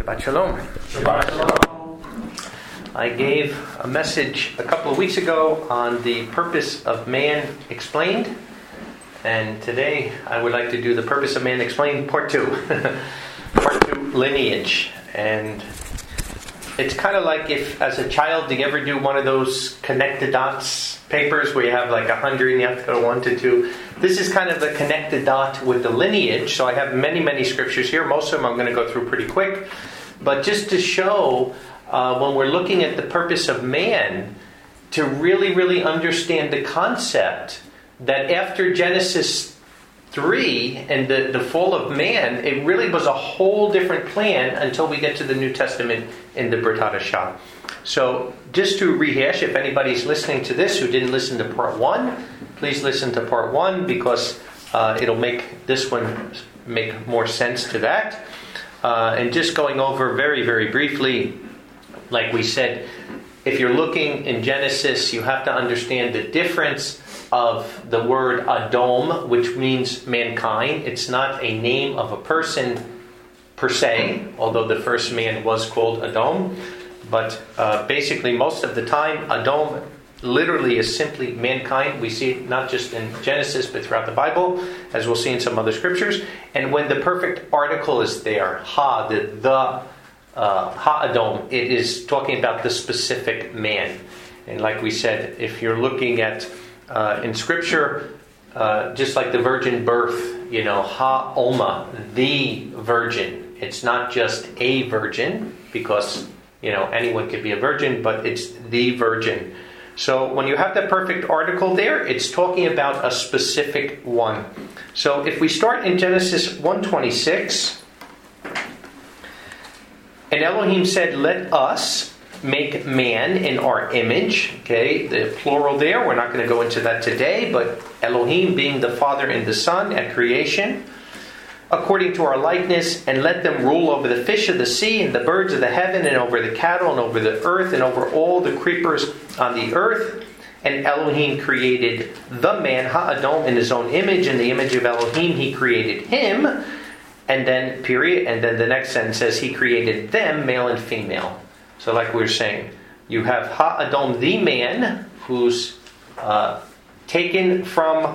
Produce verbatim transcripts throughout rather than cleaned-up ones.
Shabbat Shalom. Shabbat Shalom. I gave a message a couple of weeks ago on the purpose of man explained, and today I would like to do the purpose of man explained part two. Part two, lineage. And it's kind of like if, as a child, do you ever do one of those connect the dots papers where you have like a hundred and you have to go one to two? This is kind of the connect the dot with the lineage. So I have many, many scriptures here. Most of them I'm going to go through pretty quick. But just to show, uh, when we're looking at the purpose of man, to really, really understand the concept that after Genesis three and the, the fall of man, it really was a whole different plan until we get to the New Testament in the Brit Hadashah. So just to rehash, if anybody's listening to this who didn't listen to part one, please listen to part one because uh, it'll make this one make more sense to that. Uh, and just going over very, very briefly, like we said, if you're looking in Genesis, you have to understand the difference of the word Adom, which means mankind. It's not a name of a person per se, although the first man was called Adom. But uh, basically, most of the time, Adom literally is simply mankind. We see it not just in Genesis, but throughout the Bible, as we'll see in some other scriptures. And when the perfect article is there, ha, the, the uh, ha-Adom, it is talking about the specific man. And like we said, if you're looking at Uh, in Scripture, uh, just like the virgin birth, you know, ha-Oma, the virgin. It's not just a virgin, because, you know, anyone could be a virgin, but it's the virgin. So when you have that perfect article there, it's talking about a specific one. So if we start in Genesis one twenty-six, and Elohim said, "Let us make man in our image." Okay, the plural there. We're not going to go into that today, but Elohim being the Father and the Son at creation, according to our likeness, and let them rule over the fish of the sea and the birds of the heaven and over the cattle and over the earth and over all the creepers on the earth. And Elohim created the man, ha-Adom, in his own image. In the image of Elohim, he created him. And then, period. And then the next sentence says, he created them, male and female. So like we were saying, you have Ha-Adom, the man, who's uh, taken from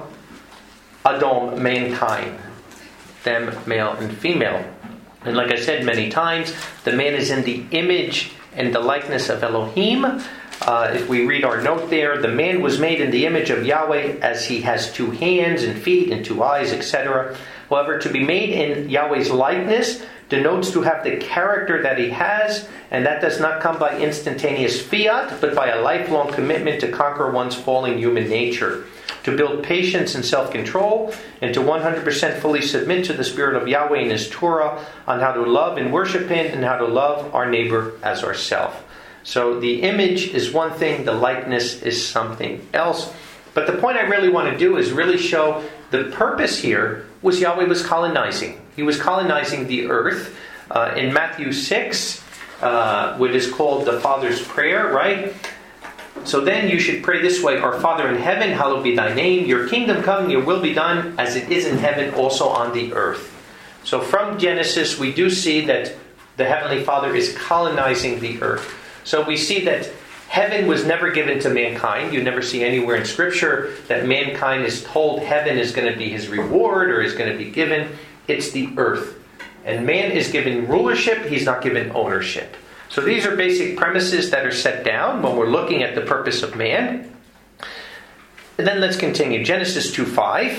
Adom, mankind. Them, male and female. And like I said many times, the man is in the image and the likeness of Elohim. Uh, if we read our note there, the man was made in the image of Yahweh as he has two hands and feet and two eyes, et cetera. However, to be made in Yahweh's likeness denotes to have the character that he has, and that does not come by instantaneous fiat, but by a lifelong commitment to conquer one's falling human nature, to build patience and self-control, and to one hundred percent fully submit to the Spirit of Yahweh and His Torah on how to love and worship Him and how to love our neighbor as ourselves. So the image is one thing, the likeness is something else. But the point I really want to do is really show the purpose here was Yahweh was colonizing. He was colonizing the earth. Uh, in Matthew six, uh, what is called the Father's Prayer, right? So then you should pray this way: Our Father in heaven, hallowed be thy name. Your kingdom come, your will be done, as it is in heaven, also on the earth. So from Genesis, we do see that the Heavenly Father is colonizing the earth. So we see that heaven was never given to mankind. You never see anywhere in Scripture that mankind is told heaven is going to be his reward or is going to be given. It's the earth. And man is given rulership. He's not given ownership. So these are basic premises that are set down when we're looking at the purpose of man. And then let's continue. Genesis two five.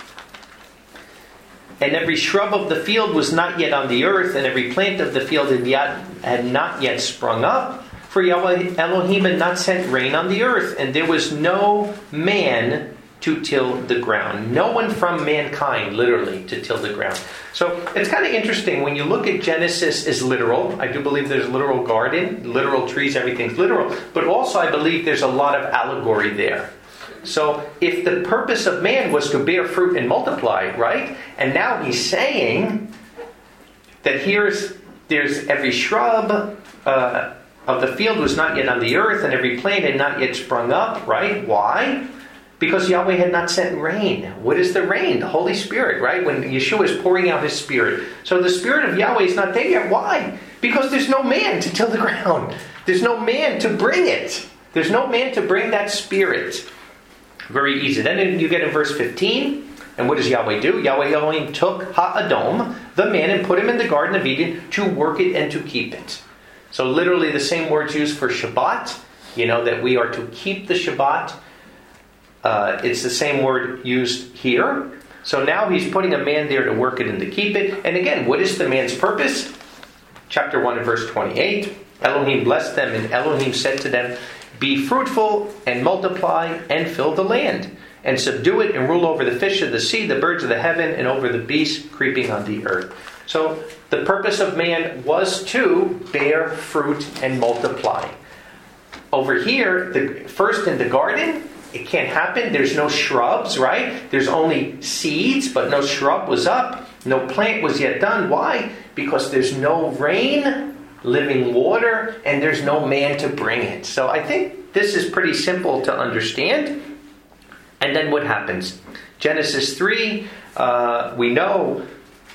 And every shrub of the field was not yet on the earth, and every plant of the field had, yet, had not yet sprung up. For Yahweh Elohim had not sent rain on the earth, and there was no man to till the ground. No one from mankind, literally, to till the ground. So it's kind of interesting when you look at Genesis as literal. I do believe there's a literal garden, literal trees, everything's literal. But also I believe there's a lot of allegory there. So if the purpose of man was to bear fruit and multiply, right? And now he's saying that here's there's every shrub uh, of the field was not yet on the earth, and every plant had not yet sprung up, right? Why? Because Yahweh had not sent rain. What is the rain? The Holy Spirit, right? When Yeshua is pouring out His Spirit. So the Spirit of Yahweh is not there yet. Why? Because there's no man to till the ground. There's no man to bring it. There's no man to bring that spirit. Very easy. Then you get in verse fifteen. And what does Yahweh do? Yahweh Elohim took Ha-Adom, the man, and put him in the Garden of Eden to work it and to keep it. So literally the same words used for Shabbat. You know, that we are to keep the Shabbat. Uh, it's the same word used here. So now he's putting a man there to work it and to keep it. And again, what is the man's purpose? Chapter one and verse twenty-eight. Elohim blessed them, and Elohim said to them, be fruitful and multiply and fill the land, and subdue it and rule over the fish of the sea, the birds of the heaven, and over the beasts creeping on the earth. So the purpose of man was to bear fruit and multiply. Over here, the first in the garden, it can't happen. There's no shrubs, right? There's only seeds, but no shrub was up. No plant was yet done. Why? Because there's no rain, living water, and there's no man to bring it. So I think this is pretty simple to understand. And then what happens? Genesis three, uh, we know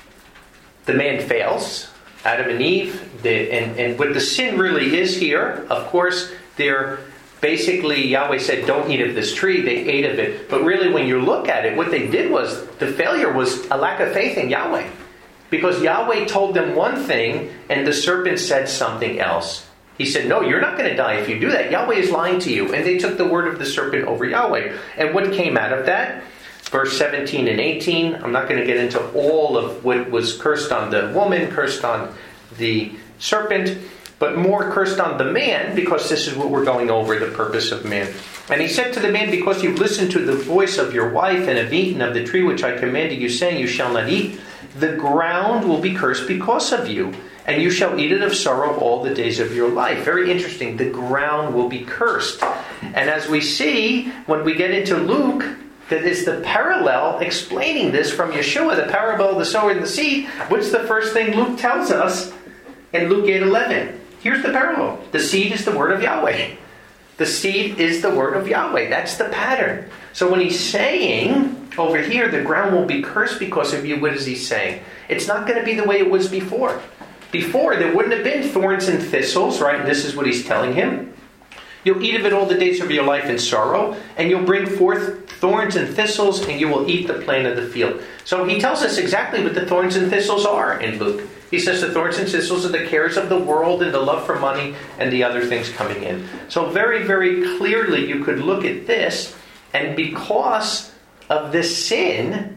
the man fails. Adam and Eve. The, and, and what the sin really is here, of course, they're basically, Yahweh said, don't eat of this tree. They ate of it. But really, when you look at it, what they did was, the failure was a lack of faith in Yahweh. Because Yahweh told them one thing, and the serpent said something else. He said, no, you're not going to die if you do that. Yahweh is lying to you. And they took the word of the serpent over Yahweh. And what came out of that? Verse seventeen and eighteen. I'm not going to get into all of what was cursed on the woman, cursed on the serpent, but more cursed on the man, because this is what we're going over, the purpose of man. And he said to the man, because you've listened to the voice of your wife and have eaten of the tree which I commanded you, saying, you shall not eat, the ground will be cursed because of you, and you shall eat it of sorrow all the days of your life. Very interesting. The ground will be cursed. And as we see, when we get into Luke, that is the parallel explaining this from Yeshua, the parable of the sower and the seed. What's the first thing Luke tells us in Luke eight eleven? Here's the parallel. The seed is the word of Yahweh. The seed is the word of Yahweh. That's the pattern. So when he's saying over here, the ground will be cursed because of you, what is he saying? It's not going to be the way it was before. Before, there wouldn't have been thorns and thistles, right? This is what he's telling him. You'll eat of it all the days of your life in sorrow, and you'll bring forth thorns and thistles, and you will eat the plant of the field. So he tells us exactly what the thorns and thistles are in Luke. He says the thorns and thistles are the cares of the world and the love for money and the other things coming in. So very, very clearly you could look at this, and because of this sin,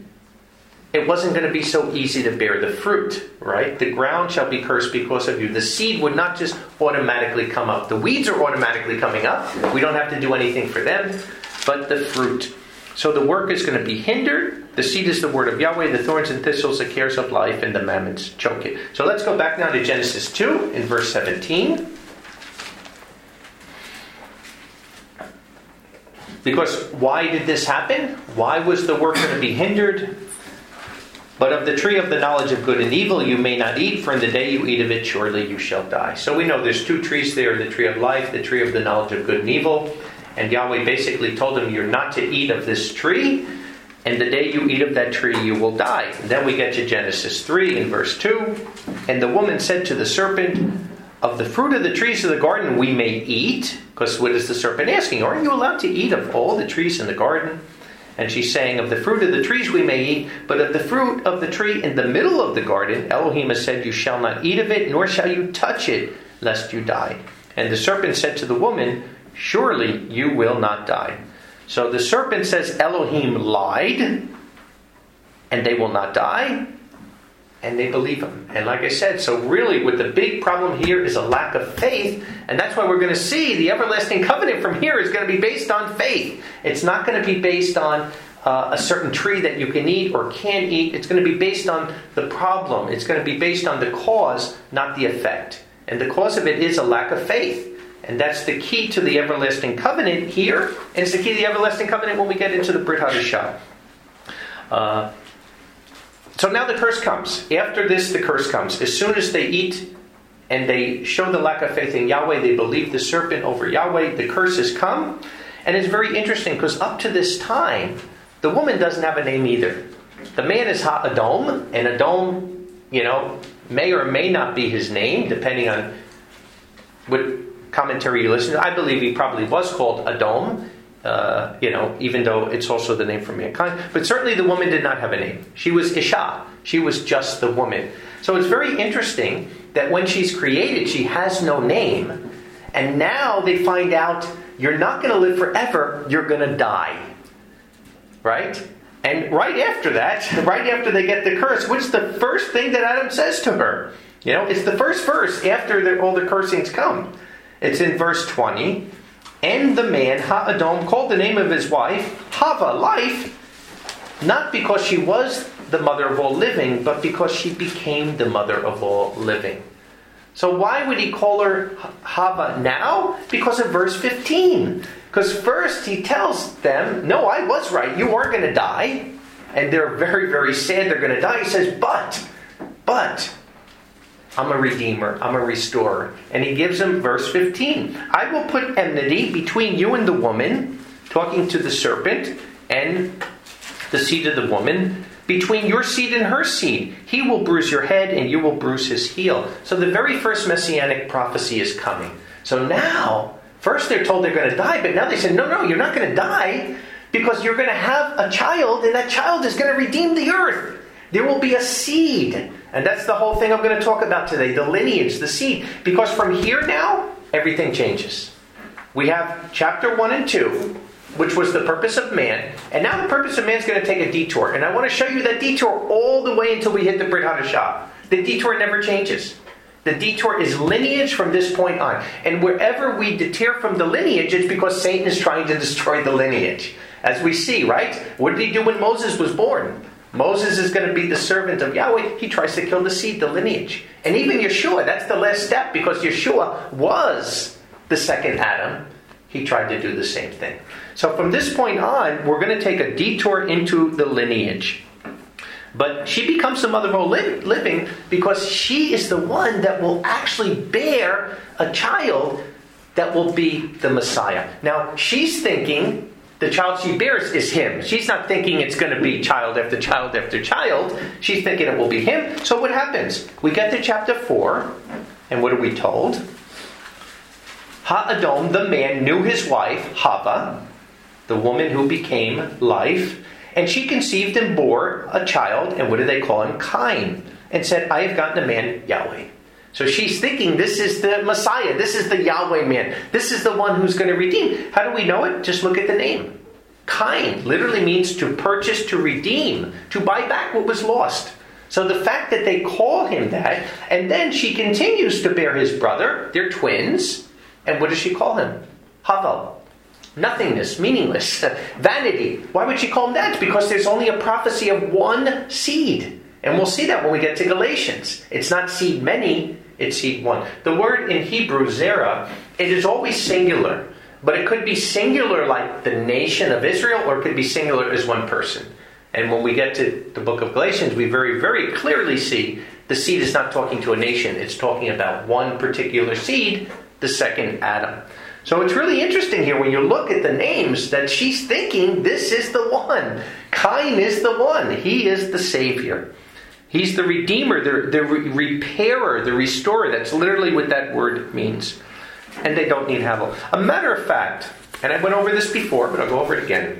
it wasn't going to be so easy to bear the fruit, right? The ground shall be cursed because of you. The seed would not just automatically come up. The weeds are automatically coming up. We don't have to do anything for them, but the fruit. So the work is going to be hindered. The seed is the word of Yahweh. The thorns and thistles, the cares of life, and the mammons choke it. So let's go back now to Genesis two in verse seventeen. Because why did this happen? Why was the work going to be hindered? But of the tree of the knowledge of good and evil you may not eat, for in the day you eat of it, surely you shall die. So we know there's two trees there, the tree of life, the tree of the knowledge of good and evil. And Yahweh basically told him, you're not to eat of this tree, and the day you eat of that tree, you will die. And then we get to Genesis three in verse two. And the woman said to the serpent, of the fruit of the trees of the garden we may eat. Because what is the serpent asking? Aren't you allowed to eat of all the trees in the garden? And she's saying, of the fruit of the trees we may eat, but of the fruit of the tree in the middle of the garden, Elohim has said, you shall not eat of it, nor shall you touch it, lest you die. And the serpent said to the woman, surely you will not die. So the serpent says Elohim lied, and they will not die, and they believe him. And like I said, so really what the big problem here is a lack of faith, and that's why we're going to see the everlasting covenant from here is going to be based on faith. It's not going to be based on uh, a certain tree that you can eat or can't eat. It's going to be based on the problem. It's going to be based on the cause, not the effect. And the cause of it is a lack of faith. And that's the key to the everlasting covenant here, and it's the key to the everlasting covenant when we get into the Brit Hadashah. Uh, so now the curse comes. After this, the curse comes. As soon as they eat and they show the lack of faith in Yahweh, they believe the serpent over Yahweh, the curse has come. And it's very interesting because up to this time, the woman doesn't have a name either. The man is Ha-Adom, and Adom, you know, may or may not be his name, depending on what commentary you listen to. I believe he probably was called Edom, uh, you know, even though it's also the name for mankind. But certainly the woman did not have a name. She was Isha. She was just the woman. So it's very interesting that when she's created, she has no name. And now they find out, you're not going to live forever, you're going to die. Right? And right after that, right after they get the curse, what's the first thing that Adam says to her? You know, it's the first verse after the, all the cursings come. It's in verse twenty. And the man, Ha-Adam, called the name of his wife, Hava, life, not because she was the mother of all living, but because she became the mother of all living. So why would he call her Hava now? Because of verse fifteen. Because first he tells them, no, I was right, you are going to die. And they're very, very sad they're going to die. He says, but, but, I'm a redeemer, I'm a restorer. And he gives them verse fifteen. I will put enmity between you and the woman, talking to the serpent, and the seed of the woman, between your seed and her seed. He will bruise your head and you will bruise his heel. So the very first messianic prophecy is coming. So now, first they're told they're going to die, but now they say, no, no, you're not going to die, because you're going to have a child, and that child is going to redeem the earth. There will be a seed. And that's the whole thing I'm going to talk about today, the lineage, the seed. Because from here now, everything changes. We have chapter one and two, which was the purpose of man. And now the purpose of man is going to take a detour. And I want to show you that detour all the way until we hit the Brit Hadashah. The detour never changes. The detour is lineage from this point on. And wherever we deter from the lineage, it's because Satan is trying to destroy the lineage. As we see, right? What did he do when Moses was born? Moses is going to be the servant of Yahweh. He tries to kill the seed, the lineage. And even Yeshua, that's the last step, because Yeshua was the second Adam. He tried to do the same thing. So from this point on, we're going to take a detour into the lineage. But she becomes the mother of all living because she is the one that will actually bear a child that will be the Messiah. Now, she's thinking the child she bears is him. She's not thinking it's going to be child after child after child. She's thinking it will be him. So what happens? We get to chapter four, and what are we told? Ha-Adam, the man, knew his wife, Hava, the woman who became life, and she conceived and bore a child, and what do they call him? Cain, and said, I have gotten a man, Yahweh. So she's thinking this is the Messiah, this is the Yahweh man, this is the one who's going to redeem. How do we know it? Just look at the name. Cain literally means to purchase, to redeem, to buy back what was lost. So the fact that they call him that, and then she continues to bear his brother, they're twins, and what does she call him? Havel. Nothingness, meaningless, vanity. Why would she call him that? Because there's only a prophecy of one seed. And we'll see that when we get to Galatians. It's not seed many, it's seed one. The word in Hebrew, zera, it is always singular. But it could be singular like the nation of Israel, or it could be singular as one person. And when we get to the book of Galatians, we very, very clearly see the seed is not talking to a nation. It's talking about one particular seed, the second Adam. So it's really interesting here when you look at the names that she's thinking this is the one. Cain is the one. He is the Savior. He's the Redeemer, the, the re- repairer, the restorer. That's literally what that word means. And they don't need Havel. A matter of fact, and I went over this before, but I'll go over it again.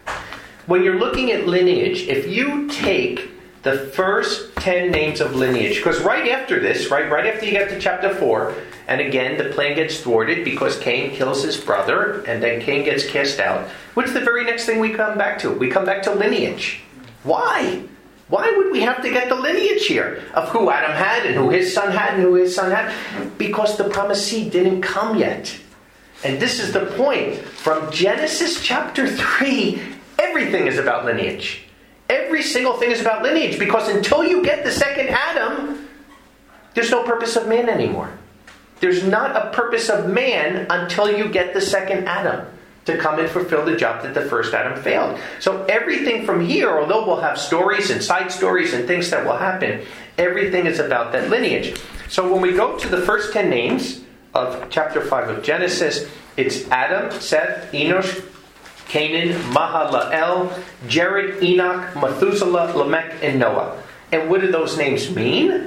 When you're looking at lineage, if you take the first ten names of lineage, because right after this, right, right after you get to chapter four, and again, the plan gets thwarted because Cain kills his brother, and then Cain gets cast out. What's the very next thing we come back to? We come back to lineage. Why? Why would we have to get the lineage here of who Adam had and who his son had and who his son had? Because the promised seed didn't come yet. And this is the point. From Genesis chapter three, everything is about lineage. Every single thing is about lineage, because until you get the second Adam, there's no purpose of man anymore. There's not a purpose of man until you get the second Adam to come and fulfill the job that the first Adam failed. So everything from here, although we'll have stories and side stories and things that will happen, everything is about that lineage. So when we go to the first ten names of chapter five of Genesis, it's Adam, Seth, Enosh, Canaan, Mahalalel, Jared, Enoch, Methuselah, Lamech, and Noah. And what do those names mean?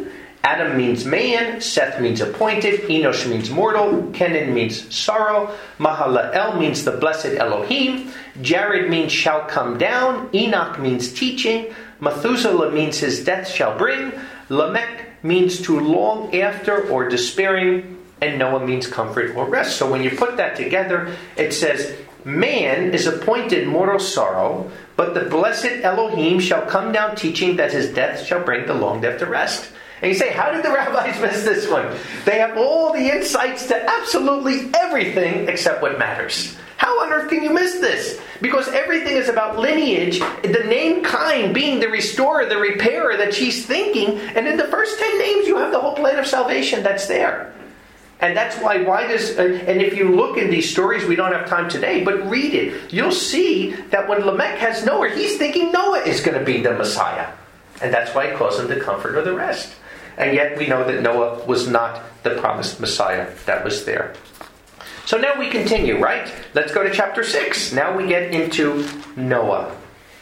Adam means man, Seth means appointed, Enosh means mortal, Kenan means sorrow, Mahalalel means the blessed Elohim, Jared means shall come down, Enoch means teaching, Methuselah means his death shall bring, Lamech means to long after or despairing, and Noah means comfort or rest. So when you put that together, it says, man is appointed mortal sorrow, but the blessed Elohim shall come down teaching that his death shall bring the long death to rest. And you say, how did the rabbis miss this one? They have all the insights to absolutely everything except what matters. How on earth can you miss this? Because everything is about lineage, the name Cain being the restorer, the repairer that she's thinking, and in the first ten names you have the whole plan of salvation that's there. And that's why, why does, uh, and if you look in these stories, we don't have time today, but read it. You'll see that when Lamech has Noah, he's thinking Noah is going to be the Messiah. And that's why he calls him the comfort of the rest. And yet we know that Noah was not the promised Messiah that was there. So now we continue, right? Let's go to chapter six. Now we get into Noah.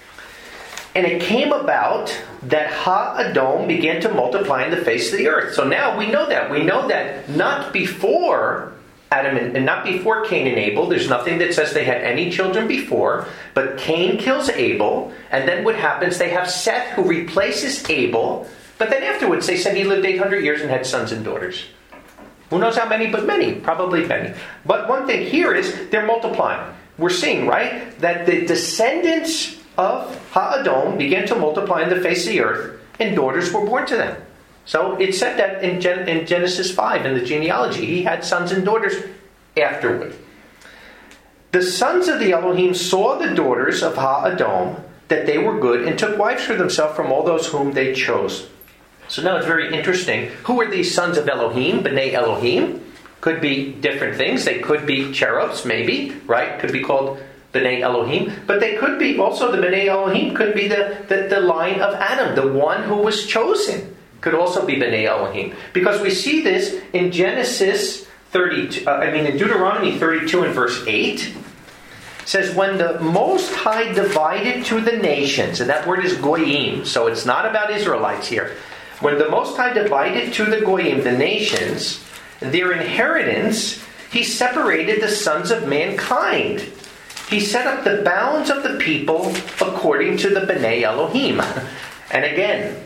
And it came about that Ha-Adom began to multiply in the face of the earth. So now we know that. We know that not before Adam and, and not before Cain and Abel. There's nothing that says they had any children before. But Cain kills Abel. And then what happens? They have Seth who replaces Abel. But then afterwards they said he lived eight hundred years and had sons and daughters. Who knows how many, but many. Probably many. But one thing here is they're multiplying. We're seeing, right, that the descendants of Ha-Adom began to multiply in the face of the earth, and daughters were born to them. So it said that in, Gen- in Genesis five, in the genealogy. He had sons and daughters afterward. The sons of the Elohim saw the daughters of Ha-Adom, that they were good, and took wives for themselves from all those whom they chose. So now it's very interesting. Who are these sons of Elohim? B'nai Elohim. Could be different things. They could be cherubs, maybe, right? Could be called B'nai Elohim. But they could be, also the B'nai Elohim could be the, the, the line of Adam, the one who was chosen. Could also be B'nai Elohim. Because we see this in Genesis thirty-two, uh, I mean in Deuteronomy thirty-two and verse eight. It says, when the Most High divided to the nations, and that word is goyim, so it's not about Israelites here. When the Most High divided to the goyim, the nations, their inheritance, he separated the sons of mankind. He set up the bounds of the people according to the B'nai Elohim. And again,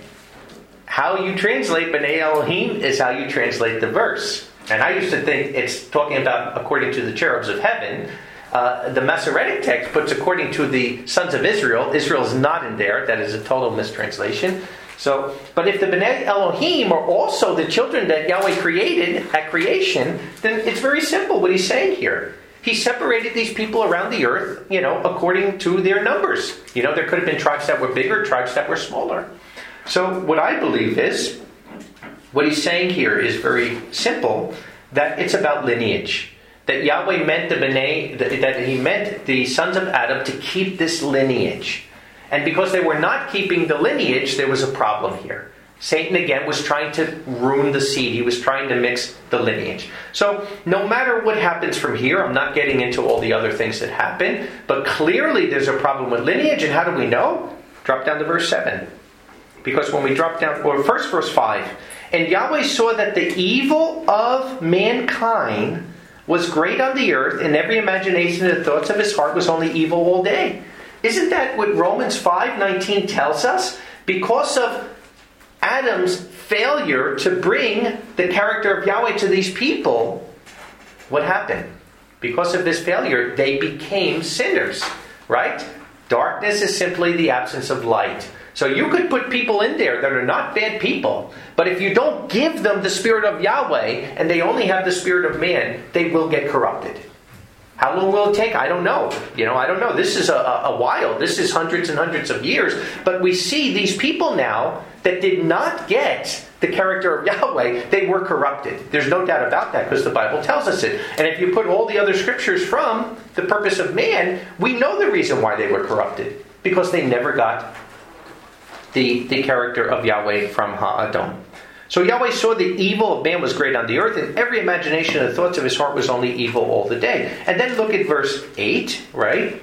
how you translate B'nai Elohim is how you translate the verse. And I used to think it's talking about according to the cherubs of heaven. Uh, the Masoretic text puts according to the sons of Israel. Israel is not in there. That is a total mistranslation. So, but if the B'nai Elohim are also the children that Yahweh created at creation, then it's very simple what he's saying here. He separated these people around the earth, you know, according to their numbers. You know, there could have been tribes that were bigger, tribes that were smaller. So what I believe is, what he's saying here is very simple, that it's about lineage. That Yahweh meant the B'nai, that he meant the sons of Adam to keep this lineage. And because they were not keeping the lineage, there was a problem here. Satan again was trying to ruin the seed. He was trying to mix the lineage. So no matter what happens from here, I'm not getting into all the other things that happen, but clearly there's a problem with lineage. And how do we know? Drop down to verse seven. Because when we drop down, or first verse five, and Yahweh saw that the evil of mankind was great on the earth, and every imagination and the thoughts of his heart was only evil all day. Isn't that what Romans five nineteen tells us? Because of Adam's failure to bring the character of Yahweh to these people, what happened? Because of this failure, they became sinners, right? Darkness is simply the absence of light. So you could put people in there that are not bad people, but if you don't give them the spirit of Yahweh, and they only have the spirit of man, they will get corrupted. How long will it take? I don't know. You know, I don't know. This is a, a while. This is hundreds and hundreds of years. But we see these people now that did not get the character of Yahweh, they were corrupted. There's no doubt about that because the Bible tells us it. And if you put all the other scriptures from the purpose of man, we know the reason why they were corrupted. Because they never got the, the character of Yahweh from Ha-Adom. So Yahweh saw the evil of man was great on the earth, and every imagination and the thoughts of his heart was only evil all the day. And then look at verse eight, right?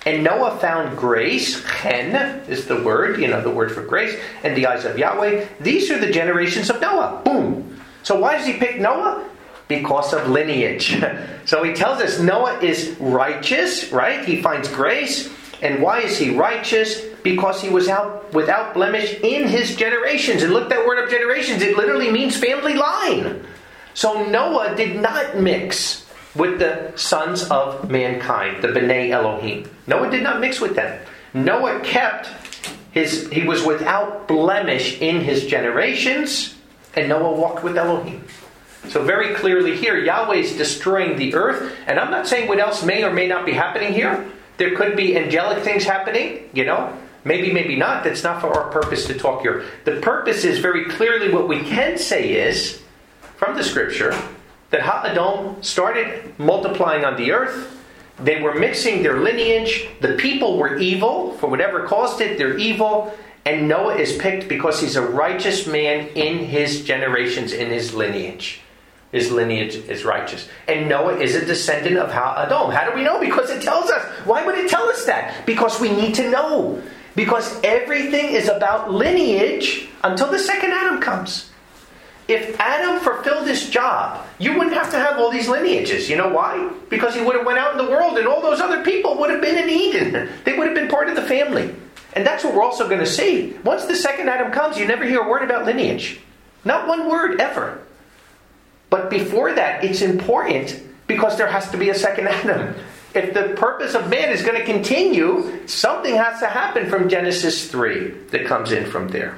And Noah found grace, chen is the word, you know, the word for grace, in the eyes of Yahweh. These are the generations of Noah. Boom. So why does he pick Noah? Because of lineage. So he tells us Noah is righteous, right? He finds grace. And why is he righteous? Because he was out without blemish in his generations. And look, that word of generations, it literally means family line. So Noah did not mix with the sons of mankind, the B'nai Elohim. Noah did not mix with them. Noah kept his, he was without blemish in his generations, and Noah walked with Elohim. So very clearly here, Yahweh is destroying the earth, and I'm not saying what else may or may not be happening here. There could be angelic things happening, you know. Maybe, maybe not. That's not for our purpose to talk here. The purpose is very clearly what we can say is, from the scripture, that Ha-Adom started multiplying on the earth. They were mixing their lineage. The people were evil. For whatever caused it, they're evil. And Noah is picked because he's a righteous man in his generations, in his lineage. His lineage is righteous. And Noah is a descendant of Ha-Adom. How do we know? Because it tells us. Why would it tell us that? Because we need to know. Because everything is about lineage until the second Adam comes. If Adam fulfilled his job, you wouldn't have to have all these lineages. You know why? Because he would have went out in the world and all those other people would have been in Eden. They would have been part of the family. And that's what we're also going to see. Once the second Adam comes, you never hear a word about lineage. Not one word ever. But before that, it's important because there has to be a second Adam. If the purpose of man is going to continue, something has to happen from Genesis three that comes in from there.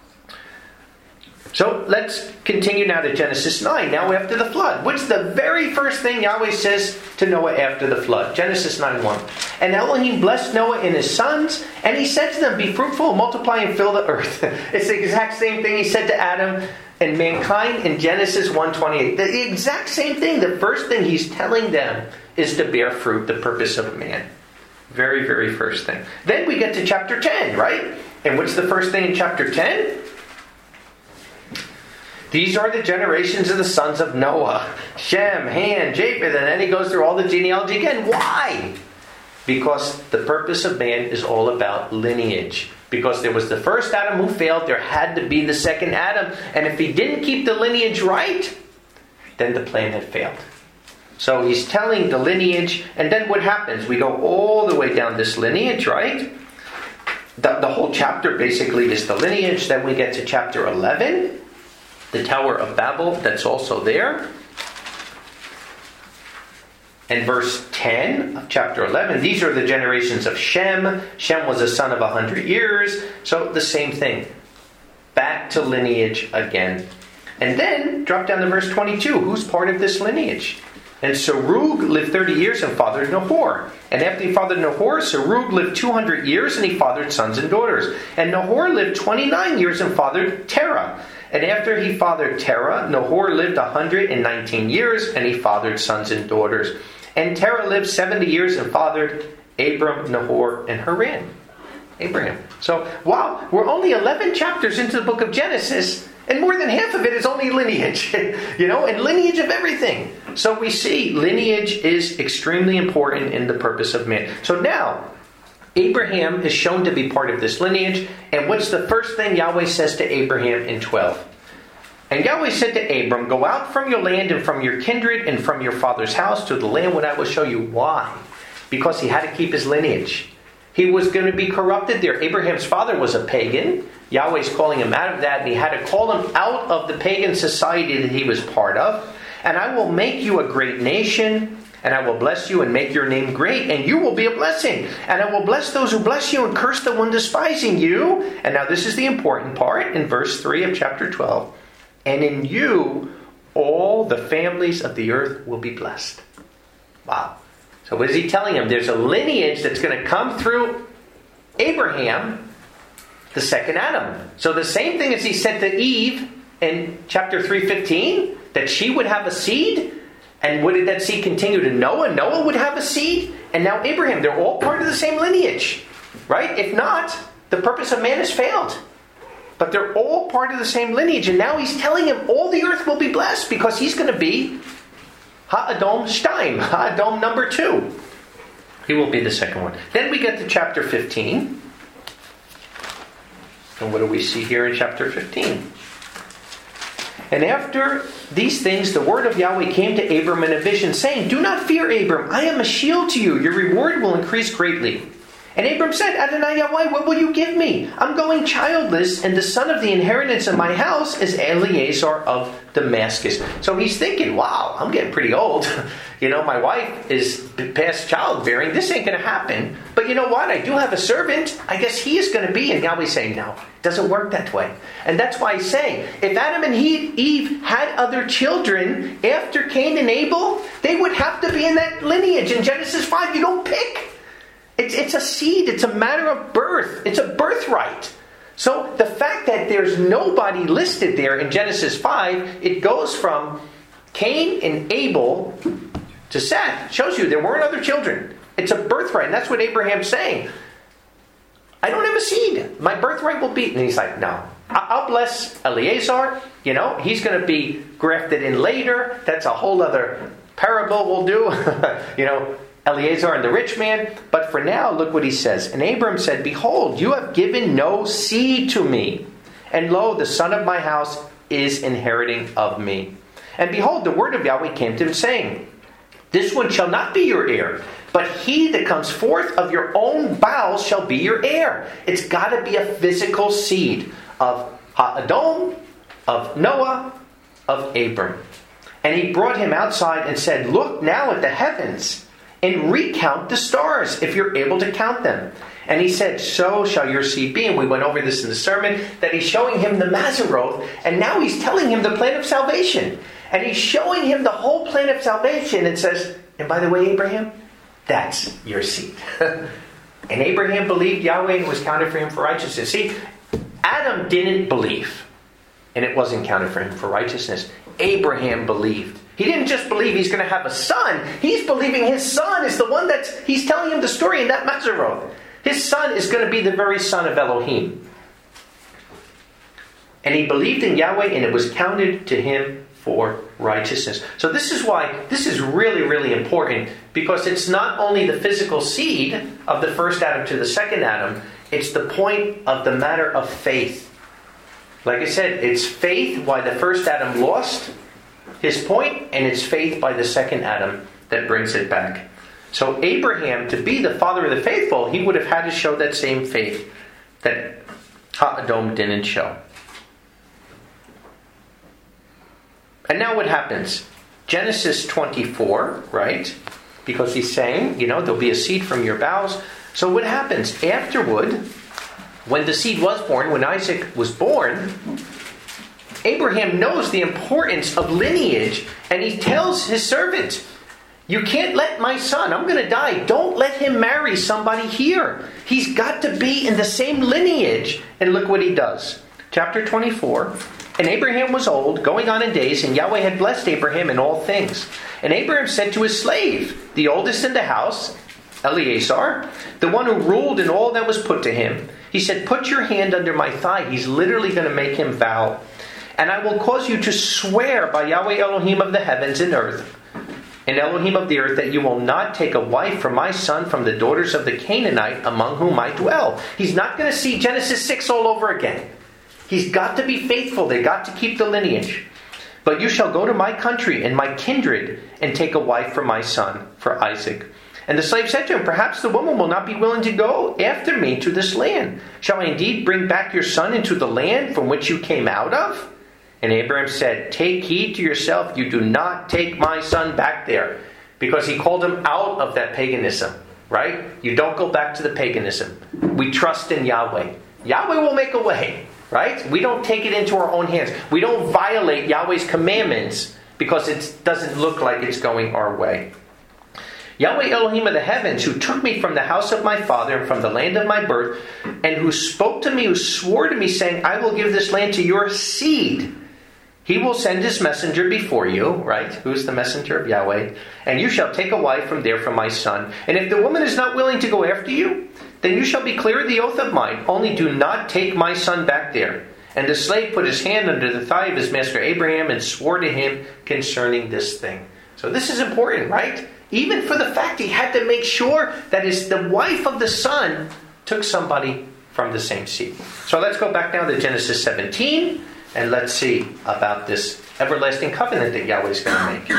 So let's continue now to Genesis nine, now after the flood. What's the very first thing Yahweh says to Noah after the flood? Genesis nine one. And Elohim blessed Noah and his sons, and he said to them, be fruitful, multiply, and fill the earth. It's the exact same thing he said to Adam and mankind in Genesis one twenty-eight. The exact same thing. The first thing he's telling them is to bear fruit, the purpose of man. Very, very first thing. Then we get to chapter ten, right? And what's the first thing in chapter ten? These are the generations of the sons of Noah. Shem, Ham, Japheth, and then he goes through all the genealogy again. Why? Because the purpose of man is all about lineage. Because there was the first Adam who failed, there had to be the second Adam. And if he didn't keep the lineage right, then the plan had failed. So he's telling the lineage, and then what happens? We go all the way down this lineage, right? The, the whole chapter basically is the lineage. Then we get to chapter eleven. The Tower of Babel, that's also there. And verse ten of chapter eleven, these are the generations of Shem. Shem was a son of a hundred years. So the same thing. Back to lineage again. And then drop down to verse twenty-two. Who's part of this lineage? And Serug lived thirty years and fathered Nahor. And after he fathered Nahor, Serug lived two hundred years and he fathered sons and daughters. And Nahor lived twenty-nine years and fathered Terah. And after he fathered Terah, Nahor lived one hundred nineteen years, and he fathered sons and daughters. And Terah lived seventy years and fathered Abram, Nahor, and Haran. Abraham. So, wow, we're only eleven chapters into the book of Genesis, and more than half of it is only lineage. You know, and lineage of everything. So we see lineage is extremely important in the purpose of man. So now, Abraham is shown to be part of this lineage. And what's the first thing Yahweh says to Abraham in twelve? And Yahweh said to Abram, go out from your land and from your kindred and from your father's house to the land where I will show you. Why? Because he had to keep his lineage. He was going to be corrupted there. Abraham's father was a pagan. Yahweh's calling him out of that, and he had to call him out of the pagan society that he was part of. And I will make you a great nation, and I will bless you and make your name great, and you will be a blessing. And I will bless those who bless you and curse the one despising you. And now this is the important part in verse three of chapter twelve. And in you, all the families of the earth will be blessed. Wow. So what is he telling him? There's a lineage that's going to come through Abraham, the second Adam. So the same thing as he said to Eve in chapter three fifteen, that she would have a seed. And would that seed continue to Noah? Noah would have a seed. And now Abraham. They're all part of the same lineage. Right? If not, the purpose of man has failed. But they're all part of the same lineage. And now he's telling him all the earth will be blessed because he's going to be Ha-Adom Shtaim, Ha-Adom number two. He will be the second one. Then we get to chapter fifteen. And what do we see here in chapter fifteen? And after these things, the word of Yahweh came to Abram in a vision, saying, "Do not fear, Abram. I am a shield to you. Your reward will increase greatly." And Abram said, "Adonai Yahweh, what will you give me? I'm going childless, and the son of the inheritance of my house is Eleazar of Damascus." So he's thinking, wow, I'm getting pretty old. You know, my wife is past childbearing. This ain't going to happen. But you know what? I do have a servant. I guess he is going to be. And Yahweh's saying, no, it doesn't work that way. And that's why he's saying, if Adam and Eve had other children after Cain and Abel, they would have to be in that lineage. In Genesis five, you don't pick. It's, it's a seed. It's a matter of birth. It's a birthright. So the fact that there's nobody listed there in Genesis five, it goes from Cain and Abel to Seth. Shows you there weren't other children. It's a birthright. And that's what Abraham's saying. I don't have a seed. My birthright will be... And he's like, no. I'll bless Eleazar. You know, he's going to be grafted in later. That's a whole other parable we'll do. You know, Eleazar and the rich man. But for now, look what he says. And Abram said, "Behold, you have given no seed to me. And lo, the son of my house is inheriting of me. And behold, the word of Yahweh came to him, saying, This one shall not be your heir, but he that comes forth of your own bowels shall be your heir." It's got to be a physical seed of Ha-Adom, of Noah, of Abram. And he brought him outside and said, "Look now at the heavens, and recount the stars, if you're able to count them." And he said, "So shall your seed be." And we went over this in the sermon, that he's showing him the Maseroth, and now he's telling him the plan of salvation. And he's showing him the whole plan of salvation and says, "And by the way, Abraham, that's your seed." And Abraham believed Yahweh and it was counted for him for righteousness. See, Adam didn't believe, and it wasn't counted for him for righteousness. Abraham believed. He didn't just believe he's going to have a son. He's believing his son is the one that's... He's telling him the story in that Maseroth. His son is going to be the very son of Elohim. And he believed in Yahweh, and it was counted to him for righteousness. So this is why this is really, really important, because it's not only the physical seed of the first Adam to the second Adam, it's the point of the matter of faith. Like I said, it's faith why the first Adam lost his point, and it's faith by the second Adam that brings it back. So Abraham, to be the father of the faithful, he would have had to show that same faith that Ha-Adom didn't show. And now what happens? Genesis twenty-four, right? Because he's saying, you know, there'll be a seed from your bowels. So what happens? Afterward, when the seed was born, when Isaac was born, Abraham knows the importance of lineage, and he tells his servant, "You can't let my son, I'm going to die, don't let him marry somebody here. He's got to be in the same lineage." And look what he does. Chapter twenty-four. "And Abraham was old, going on in days, and Yahweh had blessed Abraham in all things. And Abraham said to his slave, the oldest in the house, Eleazar, the one who ruled in all that was put to him, he said, 'Put your hand under my thigh.'" He's literally going to make him vow. "And I will cause you to swear by Yahweh Elohim of the heavens and earth, and Elohim of the earth, that you will not take a wife for my son from the daughters of the Canaanite among whom I dwell." He's not going to see Genesis six all over again. He's got to be faithful. They've got to keep the lineage. "But you shall go to my country and my kindred and take a wife for my son, for Isaac." And the slave said to him, "Perhaps the woman will not be willing to go after me to this land. Shall I indeed bring back your son into the land from which you came out of?" And Abraham said, "Take heed to yourself. You do not take my son back there." Because he called him out of that paganism, right? You don't go back to the paganism. We trust in Yahweh. Yahweh will make a way, right? We don't take it into our own hands. We don't violate Yahweh's commandments because it doesn't look like it's going our way. "Yahweh Elohim of the heavens, who took me from the house of my father and from the land of my birth, and who spoke to me, who swore to me, saying, 'I will give this land to your seed,' he will send his messenger before you," right? Who's the messenger of Yahweh? "And you shall take a wife from there for my son. And if the woman is not willing to go after you, then you shall be clear of the oath of mine. Only do not take my son back there." And the slave put his hand under the thigh of his master Abraham and swore to him concerning this thing. So this is important, right? Even for the fact he had to make sure that his, the wife of the son took somebody from the same seed. So let's go back now to Genesis seventeen, and let's see about this everlasting covenant that Yahweh is going to make.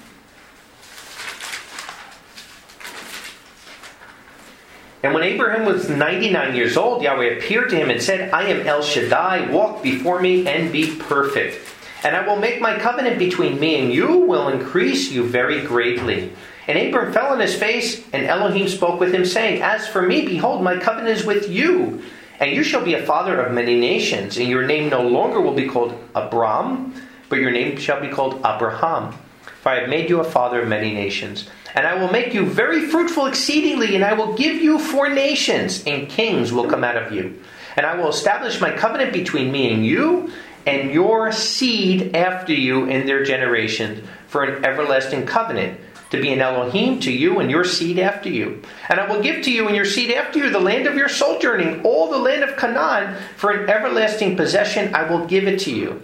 And when Abraham was ninety-nine years old, Yahweh appeared to him and said, I am El Shaddai, walk before me and be perfect. And I will make my covenant between me and you, will increase you very greatly. And Abram fell on his face, and Elohim spoke with him, saying, As for me, behold, my covenant is with you, and you shall be a father of many nations, and your name no longer will be called Abram, but your name shall be called Abraham. For I have made you a father of many nations. And I will make you very fruitful exceedingly, and I will give you four nations, and kings will come out of you. And I will establish my covenant between me and you, and your seed after you in their generations, for an everlasting covenant, to be an Elohim to you and your seed after you. And I will give to you and your seed after you the land of your sojourning, all the land of Canaan, for an everlasting possession. I will give it to you.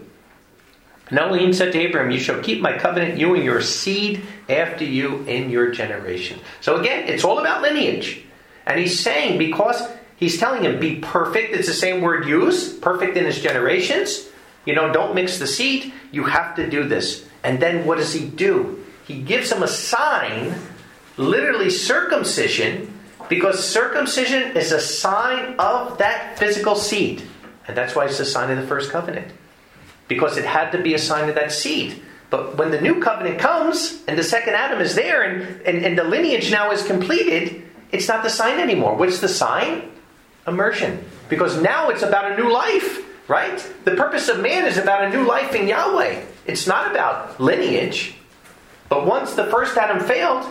And Elohim said to Abraham, you shall keep my covenant, you and your seed after you in your generation. So again, it's all about lineage. And he's saying, because he's telling him, be perfect. It's the same word used, perfect in his generations. You know, don't mix the seed. You have to do this. And then what does he do? He gives him a sign, literally circumcision, because circumcision is a sign of that physical seed. And that's why it's the sign of the first covenant. Because it had to be a sign of that seed. But when the new covenant comes, and the second Adam is there, and, and, and the lineage now is completed, it's not the sign anymore. What's the sign? Immersion. Because now it's about a new life, right? The purpose of man is about a new life in Yahweh. It's not about lineage. But once the first Adam failed,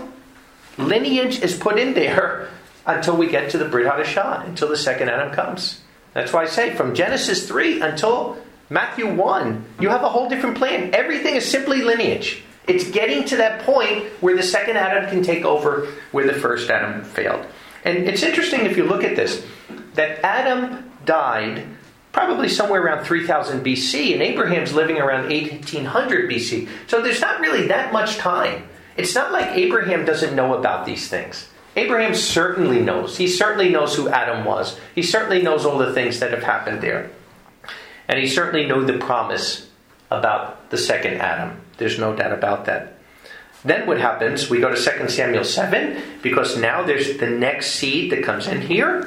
lineage is put in there until we get to the Brit Hadashah, until the second Adam comes. That's why I say, from Genesis three until Matthew one, you have a whole different plan. Everything is simply lineage. It's getting to that point where the second Adam can take over where the first Adam failed. And it's interesting if you look at this, that Adam died probably somewhere around three thousand B C, and Abraham's living around eighteen hundred B C. So there's not really that much time. It's not like Abraham doesn't know about these things. Abraham certainly knows. He certainly knows who Adam was. He certainly knows all the things that have happened there. And he certainly knew the promise about the second Adam. There's no doubt about that. Then what happens, we go to Second Samuel seven, because now there's the next seed that comes in here.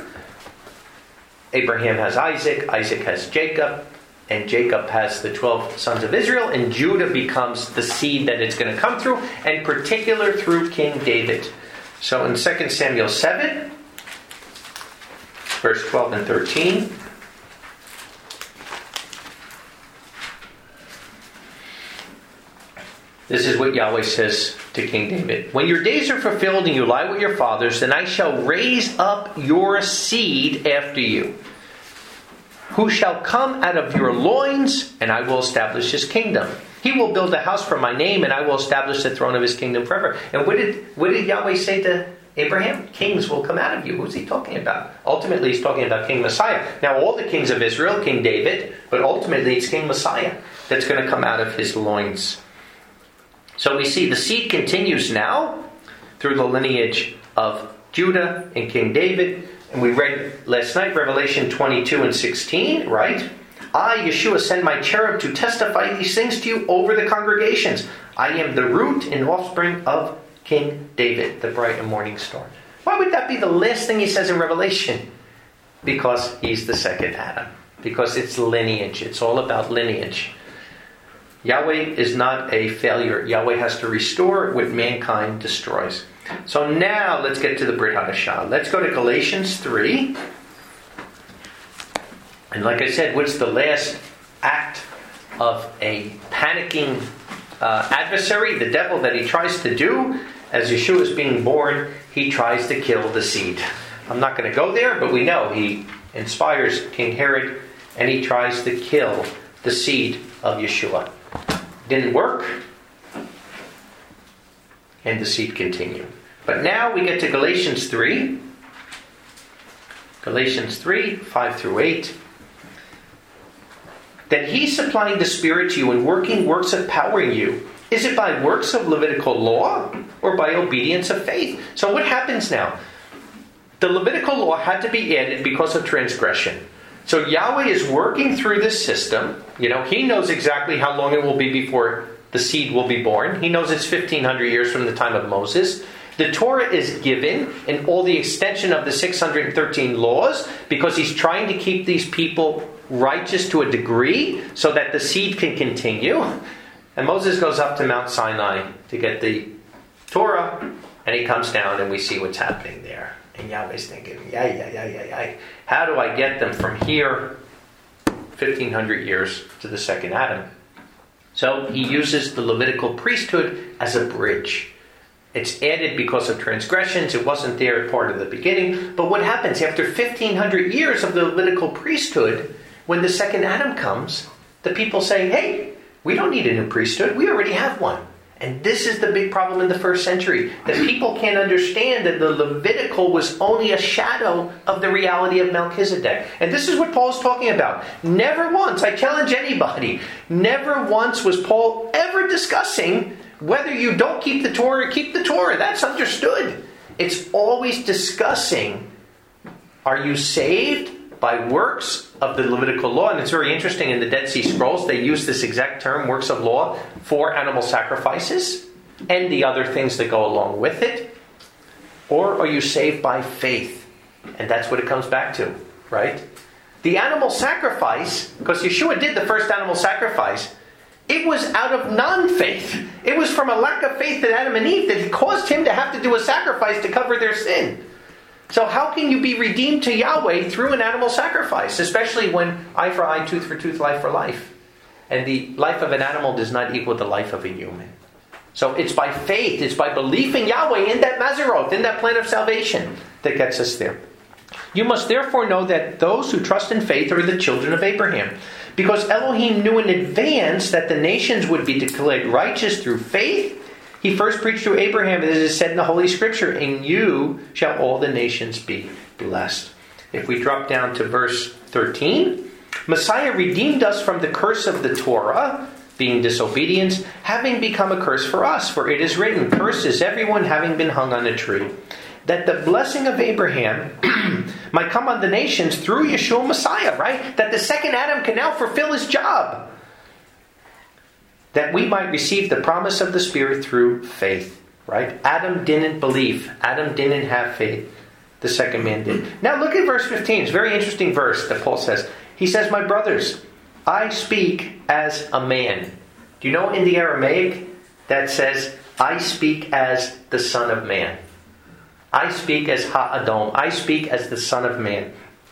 Abraham has Isaac, Isaac has Jacob, and Jacob has the twelve sons of Israel, and Judah becomes the seed that it's going to come through, and in particular through King David. So in Second Samuel seven, verse twelve and thirteen, this is what Yahweh says to King David. When your days are fulfilled and you lie with your fathers, then I shall raise up your seed after you, who shall come out of your loins, and I will establish his kingdom. He will build a house for my name, and I will establish the throne of his kingdom forever. And what did, what did Yahweh say to Abraham? Kings will come out of you. Who's he talking about? Ultimately, he's talking about King Messiah. Now, all the kings of Israel, King David, but ultimately it's King Messiah that's going to come out of his loins. So we see the seed continues now through the lineage of Judah and King David. And we read last night, Revelation twenty-two and sixteen, right? I, Yeshua, send my cherub to testify these things to you over the congregations. I am the root and offspring of King David, the bright and morning star. Why would that be the last thing he says in Revelation? Because he's the second Adam. Because it's lineage. It's all about lineage. Yahweh is not a failure. Yahweh has to restore what mankind destroys. So now let's get to the Brit Hadashah. Let's go to Galatians three. And like I said, what's the last act of a panicking uh, adversary, the devil, that he tries to do? As Yeshua is being born, he tries to kill the seed. I'm not going to go there, but we know he inspires King Herod, and he tries to kill the seed of Yeshua. Didn't work, and the seed continued. But now we get to Galatians three. Galatians three, five through eight. That he supplying the Spirit to you and working works of power in you, Is it by works of Levitical law or by obedience of faith? So what happens now? The Levitical law had to be added because of transgression. So Yahweh is working through this system. You know, he knows exactly how long it will be before the seed will be born. He knows it's fifteen hundred years from the time of Moses. The Torah is given in all the extension of the six hundred thirteen laws because he's trying to keep these people righteous to a degree so that the seed can continue. And Moses goes up to Mount Sinai to get the Torah, and he comes down and we see what's happening there. And Yahweh's thinking, yeah, yeah, yeah, yeah, yeah. How do I get them from here, fifteen hundred years, to the second Adam? So he uses the Levitical priesthood as a bridge. It's added because of transgressions. It wasn't there part of the beginning. But what happens after fifteen hundred years of the Levitical priesthood, when the second Adam comes, the people say, hey, we don't need a new priesthood. We already have one. And this is the big problem in the first century. That people can't understand that the Levitical was only a shadow of the reality of Melchizedek. And this is what Paul's talking about. Never once, I challenge anybody, never once was Paul ever discussing whether you don't keep the Torah or keep the Torah. That's understood. It's always discussing, are you saved by works of the Levitical law? And it's very interesting, in the Dead Sea Scrolls, they use this exact term, works of law, for animal sacrifices and the other things that go along with it. Or are you saved by faith? And that's what it comes back to, right? The animal sacrifice, because Yeshua did the first animal sacrifice, it was out of non-faith. It was from a lack of faith in Adam and Eve that caused him to have to do a sacrifice to cover their sin. So how can you be redeemed to Yahweh through an animal sacrifice? Especially when eye for eye, tooth for tooth, life for life. And the life of an animal does not equal the life of a human. So it's by faith, it's by belief in Yahweh, in that Maseroth, in that plan of salvation, that gets us there. You must therefore know that those who trust in faith are the children of Abraham. Because Elohim knew in advance that the nations would be declared righteous through faith, he first preached to Abraham, as is said in the Holy Scripture, in you shall all the nations be blessed. If we drop down to verse thirteen, Messiah redeemed us from the curse of the Torah, being disobedience, having become a curse for us. For it is written, cursed is everyone having been hung on a tree. That the blessing of Abraham might come on the nations through Yeshua Messiah, right? That the second Adam can now fulfill his job. That we might receive the promise of the Spirit through faith, right? Adam didn't believe. Adam didn't have faith. The second man did. Now look at verse fifteen. It's a very interesting verse that Paul says. He says, my brothers, I speak as a man. Do you know in the Aramaic that says, I speak as the Son of Man. I speak as Ha-Adom. I speak as the Son of Man.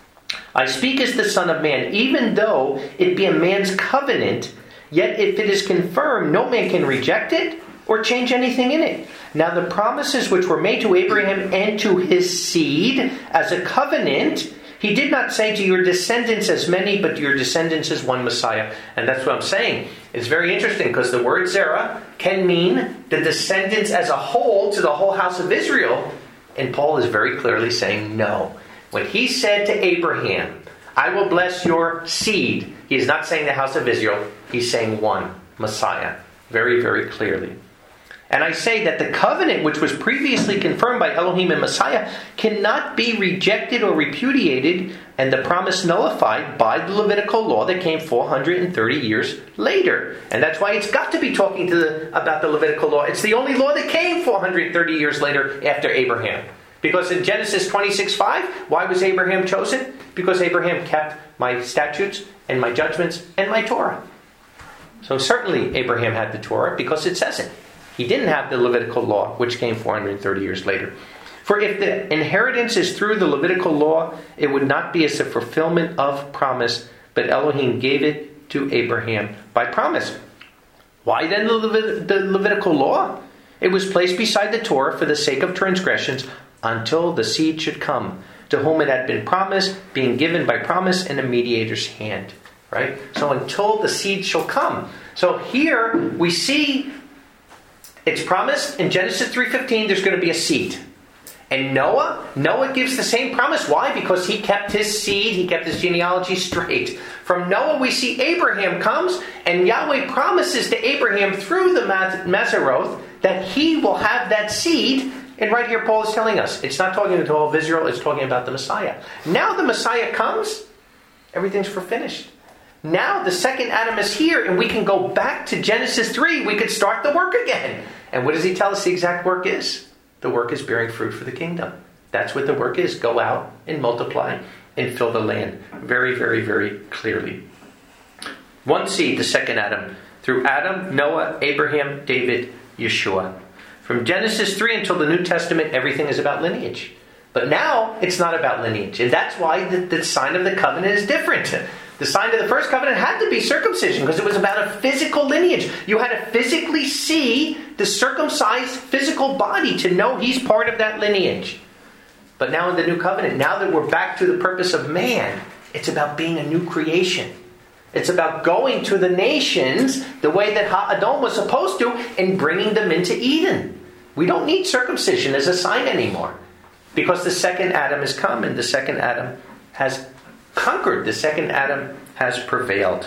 I speak as the Son of Man, even though it be a man's covenant, yet if it is confirmed, no man can reject it or change anything in it. Now the promises which were made to Abraham and to his seed as a covenant, he did not say to your descendants as many, but to your descendants as one Messiah. And that's what I'm saying. It's very interesting because the word Zerah can mean the descendants as a whole to the whole house of Israel. And Paul is very clearly saying no. When he said to Abraham, I will bless your seed, he is not saying the house of Israel. He's saying one, Messiah. Very, very clearly. And I say that the covenant which was previously confirmed by Elohim and Messiah cannot be rejected or repudiated and the promise nullified by the Levitical law that came four hundred thirty years later. And that's why it's got to be talking to the, about the Levitical law. It's the only law that came four hundred thirty years later after Abraham. Because in Genesis twenty-six five, why was Abraham chosen? Because Abraham kept my statutes and my judgments and my Torah. So certainly Abraham had the Torah because it says it. He didn't have the Levitical law, which came four hundred thirty years later. For if the inheritance is through the Levitical law, it would not be as a fulfillment of promise, but Elohim gave it to Abraham by promise. Why then the, Levit- the Levitical law? It was placed beside the Torah for the sake of transgressions until the seed should come, to whom it had been promised, being given by promise in a mediator's hand. Right? So until the seed shall come. So here we see it's promised in Genesis three fifteen there's going to be a seed. And Noah, Noah gives the same promise. Why? Because he kept his seed, he kept his genealogy straight. From Noah we see Abraham comes, and Yahweh promises to Abraham through the Maseroth that he will have that seed. And right here Paul is telling us, it's not talking to all of Israel, it's talking about the Messiah. Now the Messiah comes, everything's for finished. Now the second Adam is here, and we can go back to Genesis three. We could start the work again. And what does he tell us the exact work is? The work is bearing fruit for the kingdom. That's what the work is. Go out and multiply and fill the land. Very, very, very clearly. One seed, the second Adam. Through Adam, Noah, Abraham, David, Yeshua. From Genesis three until the New Testament, everything is about lineage. But now, it's not about lineage. And that's why the, the sign of the covenant is different. The sign of the first covenant had to be circumcision because it was about a physical lineage. You had to physically see the circumcised physical body to know he's part of that lineage. But now in the new covenant, now that we're back to the purpose of man, it's about being a new creation. It's about going to the nations the way that Ha-Adon was supposed to and bringing them into Eden. We don't need circumcision as a sign anymore because the second Adam has come and the second Adam has conquered. The second Adam has prevailed.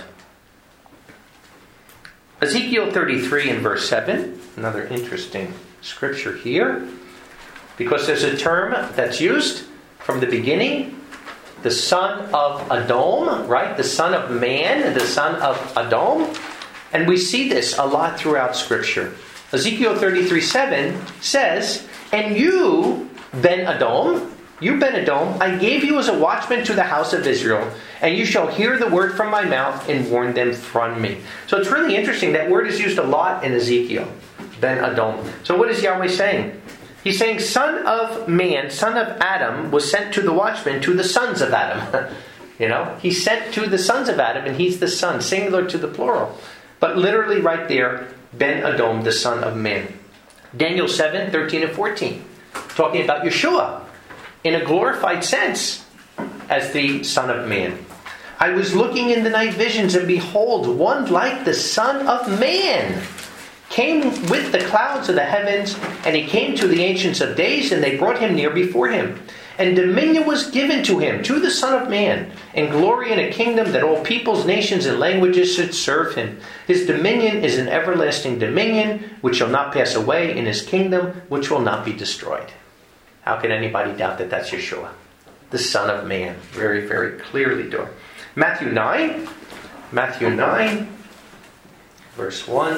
Ezekiel thirty-three and verse seven, another interesting scripture here, because there's a term that's used from the beginning, the son of Adom, right? The son of man, the son of Adom. And we see this a lot throughout scripture. Ezekiel thirty-three seven says, and you, Ben Adom, You, Ben-Adom, I gave you as a watchman to the house of Israel, and you shall hear the word from my mouth and warn them from me. So it's really interesting. That word is used a lot in Ezekiel, Ben-Adom. So what is Yahweh saying? He's saying, son of man, son of Adam, was sent to the watchman, to the sons of Adam. You know, he's sent to the sons of Adam, and he's the son, singular to the plural. But literally right there, Ben-Adom, the son of man. Daniel seven, thirteen and fourteen, talking about Yeshua, in a glorified sense, as the Son of Man. I was looking in the night visions, and behold, one like the Son of Man came with the clouds of the heavens, and he came to the Ancients of Days, and they brought him near before him. And dominion was given to him, to the Son of Man, and glory and a kingdom that all peoples, nations, and languages should serve him. His dominion is an everlasting dominion, which shall not pass away, in his kingdom, which will not be destroyed. How can anybody doubt that that's Yeshua, the Son of Man? Very, very clearly doing. Matthew nine. Matthew nine, verse one.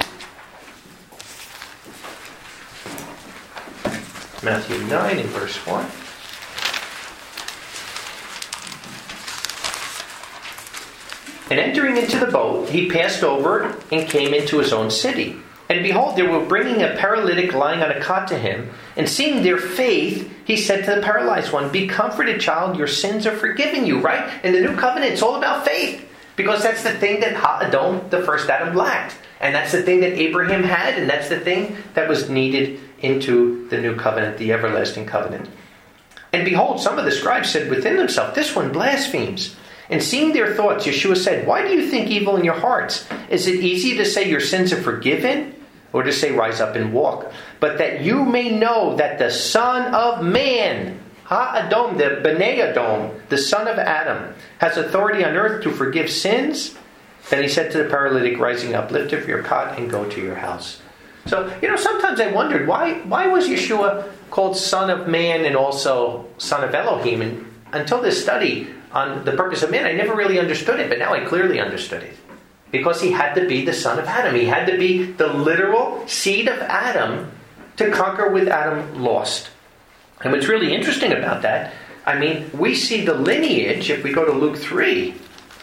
Matthew nine and verse one. And entering into the boat, he passed over and came into his own city. And behold, they were bringing a paralytic lying on a cot to him. And seeing their faith, he said to the paralyzed one, be comforted, child, your sins are forgiven you, right? In the new covenant, it's all about faith. Because that's the thing that Ha-Adon, the first Adam, lacked. And that's the thing that Abraham had. And that's the thing that was needed into the new covenant, the everlasting covenant. And behold, some of the scribes said within themselves, this one blasphemes. And seeing their thoughts, Yeshua said, why do you think evil in your hearts? Is it easy to say your sins are forgiven? Or to say, rise up and walk? But that you may know that the Son of Man, Ha-Adon, the B'nai Adom, the son of Adam, has authority on earth to forgive sins. Then he said to the paralytic, rising up, lift up your cot and go to your house. So, you know, sometimes I wondered, why, why was Yeshua called Son of Man and also Son of Elohim? And until this study on the purpose of man, I never really understood it, but now I clearly understood it. Because he had to be the son of Adam. He had to be the literal seed of Adam to conquer what Adam lost. And what's really interesting about that, I mean, we see the lineage, if we go to Luke three.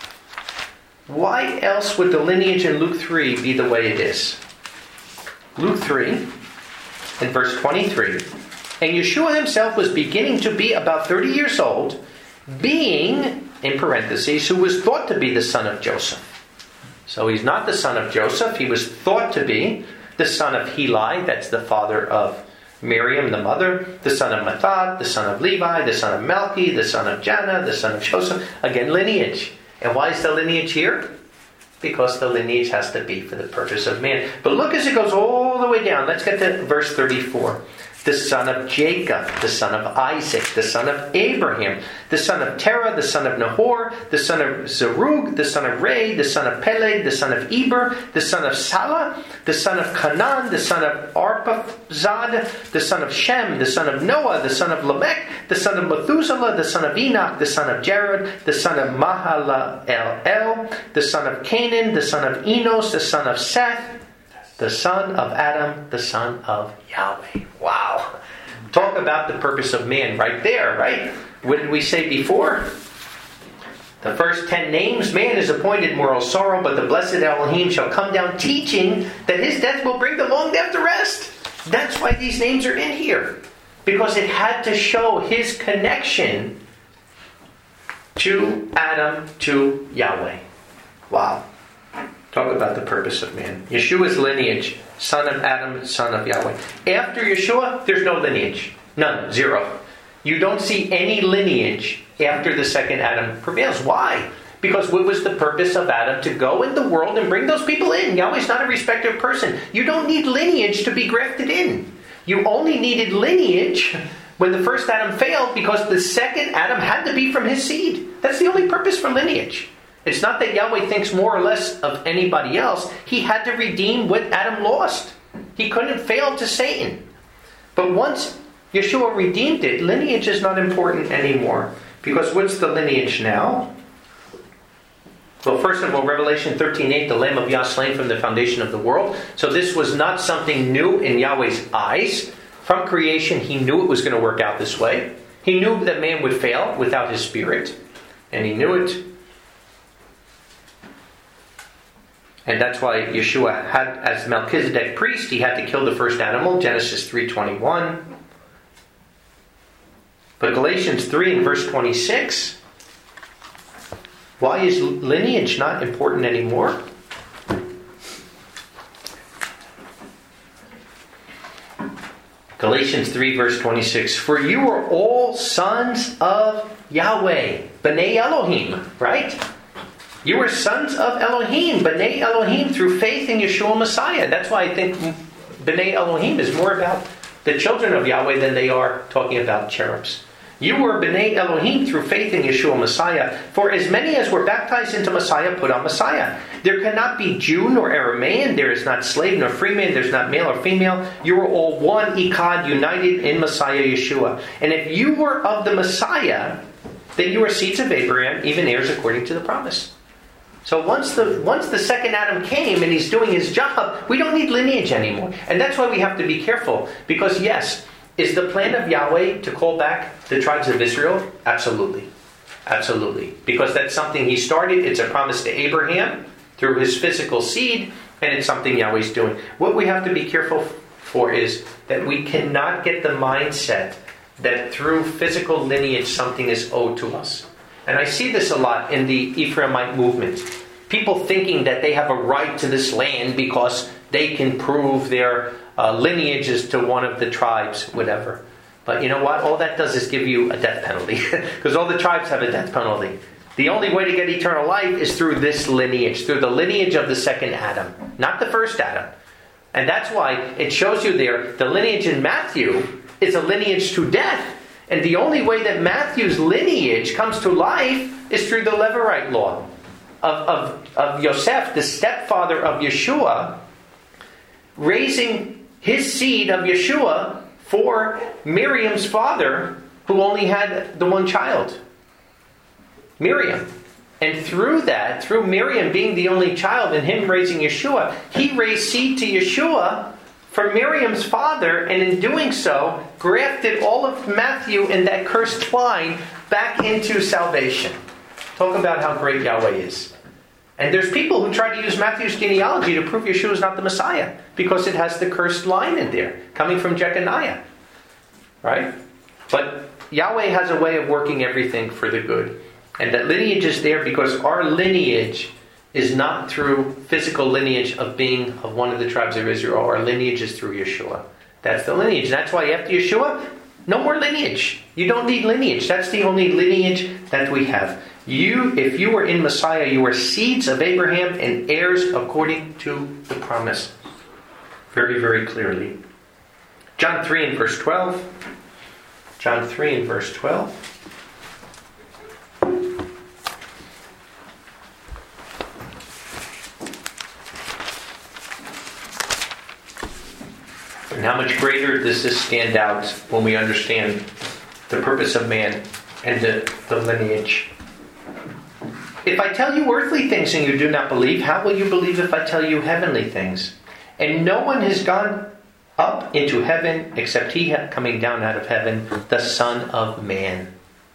Why else would the lineage in Luke three be the way it is? Luke three, in verse twenty-three. And Yeshua himself was beginning to be about thirty years old, being, in parentheses, who was thought to be the son of Joseph. So he's not the son of Joseph. He was thought to be the son of Heli. That's the father of Miriam, the mother. The son of Mathat, the son of Levi, the son of Melchi, the son of Janna, the son of Joseph. Again, lineage. And why is the lineage here? Because the lineage has to be for the purpose of man. But look as it goes all the way down. Let's get to verse thirty-four. The son of Jacob, the son of Isaac, the son of Abraham, the son of Terah, the son of Nahor, the son of Zerug, the son of Ray, the son of Peleg, the son of Eber, the son of Salah, the son of Canaan, the son of Arpachshad, the son of Shem, the son of Noah, the son of Lamech, the son of Methuselah, the son of Enoch, the son of Jared, the son of Mahalalel, the son of Canaan, the son of Enos, the son of Seth, the son of Adam, the son of Yahweh. Wow. Talk about the purpose of man right there, right? What did we say before? The first ten names, man is appointed moral sorrow, but the blessed Elohim shall come down teaching that his death will bring the long death to rest. That's why these names are in here. Because it had to show his connection to Adam, to Yahweh. Wow. Talk about the purpose of man. Yeshua's lineage, son of Adam, son of Yahweh. After Yeshua, there's no lineage. None. Zero. You don't see any lineage after the second Adam prevails. Why? Because what was the purpose of Adam? To go in the world and bring those people in. Yahweh's not a respecter of person. You don't need lineage to be grafted in. You only needed lineage when the first Adam failed because the second Adam had to be from his seed. That's the only purpose for lineage. It's not that Yahweh thinks more or less of anybody else. He had to redeem what Adam lost. He couldn't fail to Satan. But once Yeshua redeemed it, lineage is not important anymore. Because what's the lineage now? Well, first of all, Revelation thirteen eight, the Lamb of Yah slain from the foundation of the world. So this was not something new in Yahweh's eyes. From creation, he knew it was going to work out this way. He knew that man would fail without his spirit. And he knew it. And that's why Yeshua had, as Melchizedek priest, he had to kill the first animal, Genesis three twenty-one. But Galatians three and verse twenty-six, why is lineage not important anymore? Galatians three verse twenty-six, for you are all sons of Yahweh, B'nai Elohim, right? You are sons of Elohim, B'nai Elohim, through faith in Yeshua Messiah. That's why I think B'nai Elohim is more about the children of Yahweh than they are talking about cherubs. You were B'nai Elohim through faith in Yeshua Messiah. For as many as were baptized into Messiah put on Messiah. There cannot be Jew nor Aramaean. There is not slave nor free man. There is not male or female. You are all one, Echad, united in Messiah Yeshua. And if you were of the Messiah, then you are seeds of Abraham, even heirs according to the promise. So once the once the second Adam came and he's doing his job, we don't need lineage anymore. And that's why we have to be careful. Because yes, is the plan of Yahweh to call back the tribes of Israel? Absolutely. Absolutely. Because that's something he started. It's a promise to Abraham through his physical seed. And it's something Yahweh's doing. What we have to be careful for is that we cannot get the mindset that through physical lineage something is owed to us. And I see this a lot in the Ephraimite movement. People thinking that they have a right to this land because they can prove their uh, lineages to one of the tribes, whatever. But you know what? All that does is give you a death penalty. Because all the tribes have a death penalty. The only way to get eternal life is through this lineage, through the lineage of the second Adam, not the first Adam. And that's why it shows you there, the lineage in Matthew is a lineage to death. And the only way that Matthew's lineage comes to life is through the Levirate law of, of, of Yosef, the stepfather of Yeshua, raising his seed of Yeshua for Miriam's father, who only had the one child, Miriam. And through that, through Miriam being the only child and him raising Yeshua, he raised seed to Yeshua for Miriam's father, and in doing so, grafted all of Matthew in that cursed line back into salvation. Talk about how great Yahweh is. And there's people who try to use Matthew's genealogy to prove Yeshua is not the Messiah, because it has the cursed line in there, coming from Jeconiah. Right? But Yahweh has a way of working everything for the good. And that lineage is there because our lineage is not through physical lineage of being of one of the tribes of Israel. Our lineage is through Yeshua. That's the lineage. That's why after Yeshua, no more lineage. You don't need lineage. That's the only lineage that we have. You, if you were in Messiah, you are seeds of Abraham and heirs according to the promise. Very, very clearly. John three and verse twelve. John three and verse twelve. And how much greater does this stand out when we understand the purpose of man and the, the lineage. If I tell you earthly things and you do not believe, how will you believe if I tell you heavenly things? And no one has gone up into heaven except he coming down out of heaven, the Son of Man.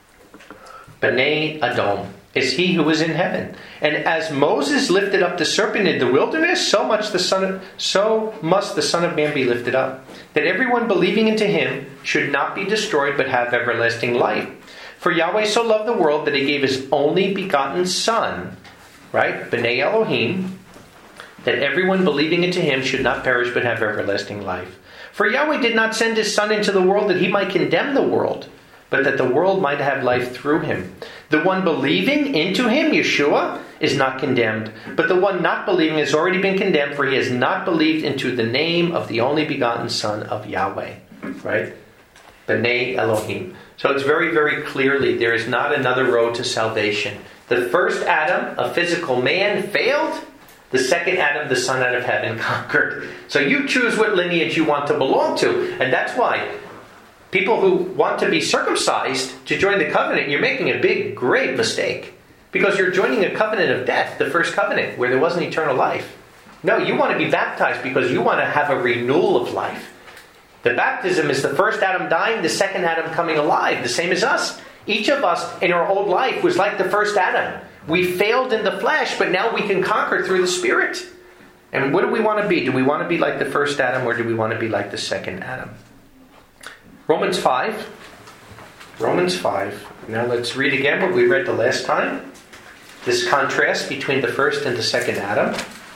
B'nai Adam is he who is in heaven. And as Moses lifted up the serpent in the wilderness, so much the Son of, so must the Son of Man be lifted up, that everyone believing into him should not be destroyed but have everlasting life. For Yahweh so loved the world that he gave his only begotten Son, right, B'nai Elohim, that everyone believing into him should not perish but have everlasting life. For Yahweh did not send his Son into the world that he might condemn the world, but that the world might have life through him. The one believing into him, Yeshua, is not condemned, but the one not believing has already been condemned, for he has not believed into the name of the only begotten Son of Yahweh. Right? B'nai Elohim. So it's very, very clearly there is not another road to salvation. The first Adam, a physical man, failed. The second Adam, the Son out of heaven, conquered. So you choose what lineage you want to belong to. And that's why people who want to be circumcised to join the covenant, you're making a big, grave mistake. Because you're joining a covenant of death, the first covenant, where there wasn't eternal life. No, you want to be baptized because you want to have a renewal of life. The baptism is the first Adam dying, the second Adam coming alive, the same as us. Each of us in our old life was like the first Adam. We failed in the flesh, but now we can conquer through the Spirit. And what do we want to be? Do we want to be like the first Adam, or do we want to be like the second Adam? Romans five. Romans five. Now let's read again what we read the last time. This contrast between the first and the second Adam.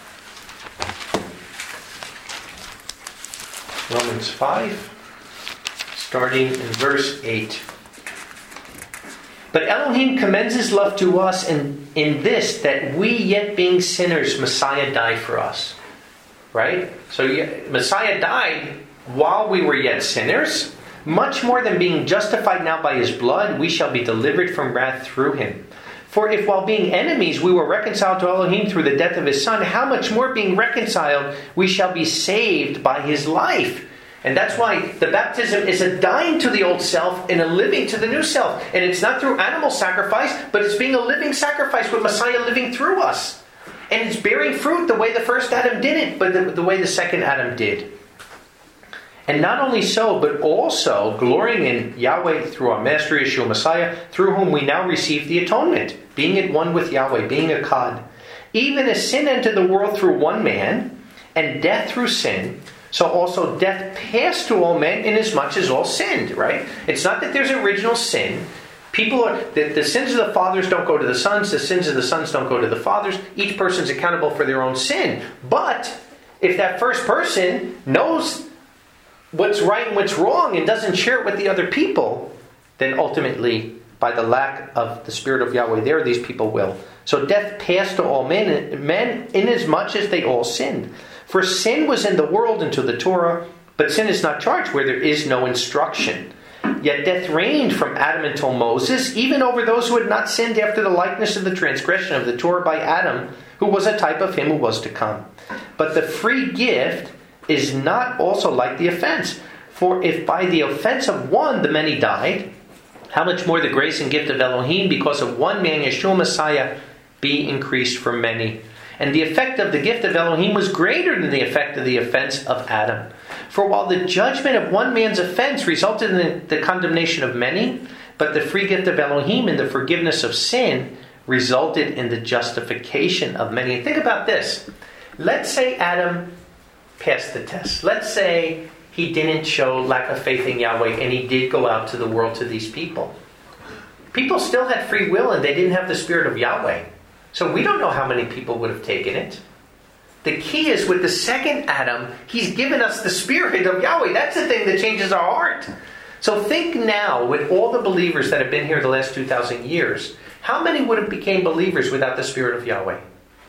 Romans five, starting in verse eight. But Elohim commends his love to us in, in this, that we, yet being sinners, Messiah died for us. Right? So Messiah died while we were yet sinners. Much more than being justified now by his blood, we shall be delivered from wrath through him. For if while being enemies we were reconciled to Elohim through the death of his Son, how much more being reconciled we shall be saved by his life. And that's why the baptism is a dying to the old self and a living to the new self. And it's not through animal sacrifice, but it's being a living sacrifice with Messiah living through us. And it's bearing fruit the way the first Adam didn't, but the, the way the second Adam did. And not only so, but also glorying in Yahweh through our Master Yeshua Messiah, through whom we now receive the atonement, being at one with Yahweh, being a Kad. Even as sin entered the world through one man, and death through sin, so also death passed to all men inasmuch as all sinned, right? It's not that there's original sin. People are, the, the sins of the fathers don't go to the sons, the sins of the sons don't go to the fathers. Each person's accountable for their own sin. But if that first person knows what's right and what's wrong and doesn't share it with the other people, then ultimately, by the lack of the Spirit of Yahweh there, these people will. So death passed to all men, men inasmuch as they all sinned. For sin was in the world until the Torah, but sin is not charged where there is no instruction. Yet death reigned from Adam until Moses, even over those who had not sinned after the likeness of the transgression of the Torah by Adam, who was a type of him who was to come. But the free gift is not also like the offense. For if by the offense of one the many died, how much more the grace and gift of Elohim, because of one man, Yeshua Messiah, be increased for many. And the effect of the gift of Elohim was greater than the effect of the offense of Adam. For while the judgment of one man's offense resulted in the condemnation of many, but the free gift of Elohim and the forgiveness of sin resulted in the justification of many. And think about this. Let's say Adam passed the test. Let's say he didn't show lack of faith in Yahweh and he did go out to the world to these people. People still had free will and they didn't have the Spirit of Yahweh. So we don't know how many people would have taken it. The key is with the second Adam, he's given us the Spirit of Yahweh. That's the thing that changes our heart. So think now with all the believers that have been here the last two thousand years, How many would have became believers without the Spirit of Yahweh?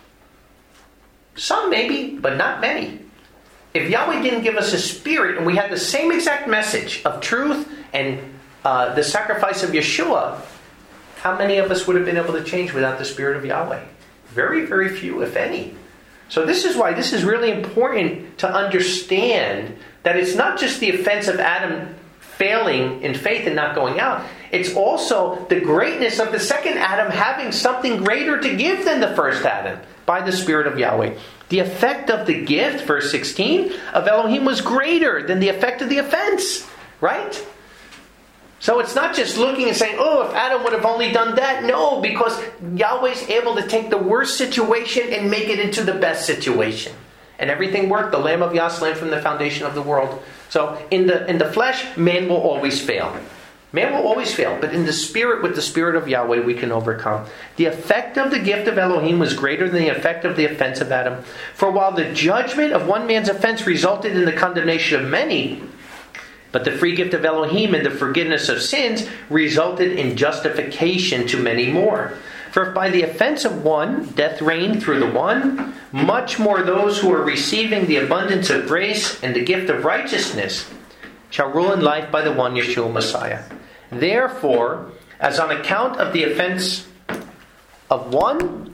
Some maybe, but not many. If Yahweh didn't give us a spirit and we had the same exact message of truth and uh, the sacrifice of Yeshua, how many of us would have been able to change without the Spirit of Yahweh? Very, very few, if any. So this is why this is really important to understand that it's not just the offense of Adam failing in faith and not going out. It's also the greatness of the second Adam having something greater to give than the first Adam by the Spirit of Yahweh. The effect of the gift, verse sixteen, of Elohim was greater than the effect of the offense. Right? So it's not just looking and saying, oh, if Adam would have only done that. No, because Yahweh's able to take the worst situation and make it into the best situation. And everything worked. The Lamb of Yah slain from the foundation of the world. So in the in the flesh, man will always fail. Man will always fail. But in the spirit, with the Spirit of Yahweh, we can overcome. The effect of the gift of Elohim was greater than the effect of the offense of Adam. For while the judgment of one man's offense resulted in the condemnation of many, but the free gift of Elohim and the forgiveness of sins resulted in justification to many more. For if by the offense of one, death reigned through the one, much more those who are receiving the abundance of grace and the gift of righteousness shall rule in life by the one, Yeshua Messiah. Therefore, as on account of the offense of one,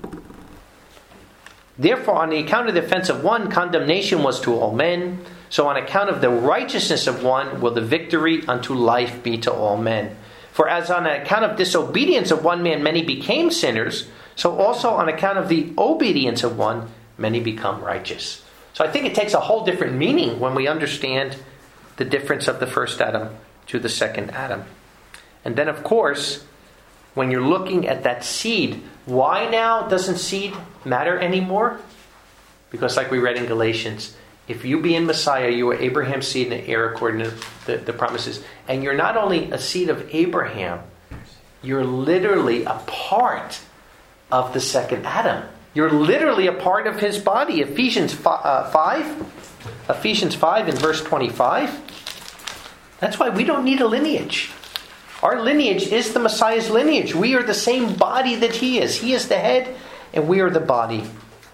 therefore on the account of the offense of one, condemnation was to all men. So on account of the righteousness of one, will the victory unto life be to all men. For as on account of disobedience of one man, many became sinners, so also on account of the obedience of one, many become righteous. So I think it takes a whole different meaning when we understand the difference of the first Adam to the second Adam. And then, of course, when you're looking at that seed, why now doesn't seed matter anymore? Because like we read in Galatians, if you be in Messiah, you are Abraham's seed and heir according to the, the promises. And you're not only a seed of Abraham, you're literally a part of the second Adam. You're literally a part of his body. Ephesians five, Ephesians five in verse twenty-five. That's why we don't need a lineage. Our lineage is the Messiah's lineage. We are the same body that he is. He is the head and we are the body.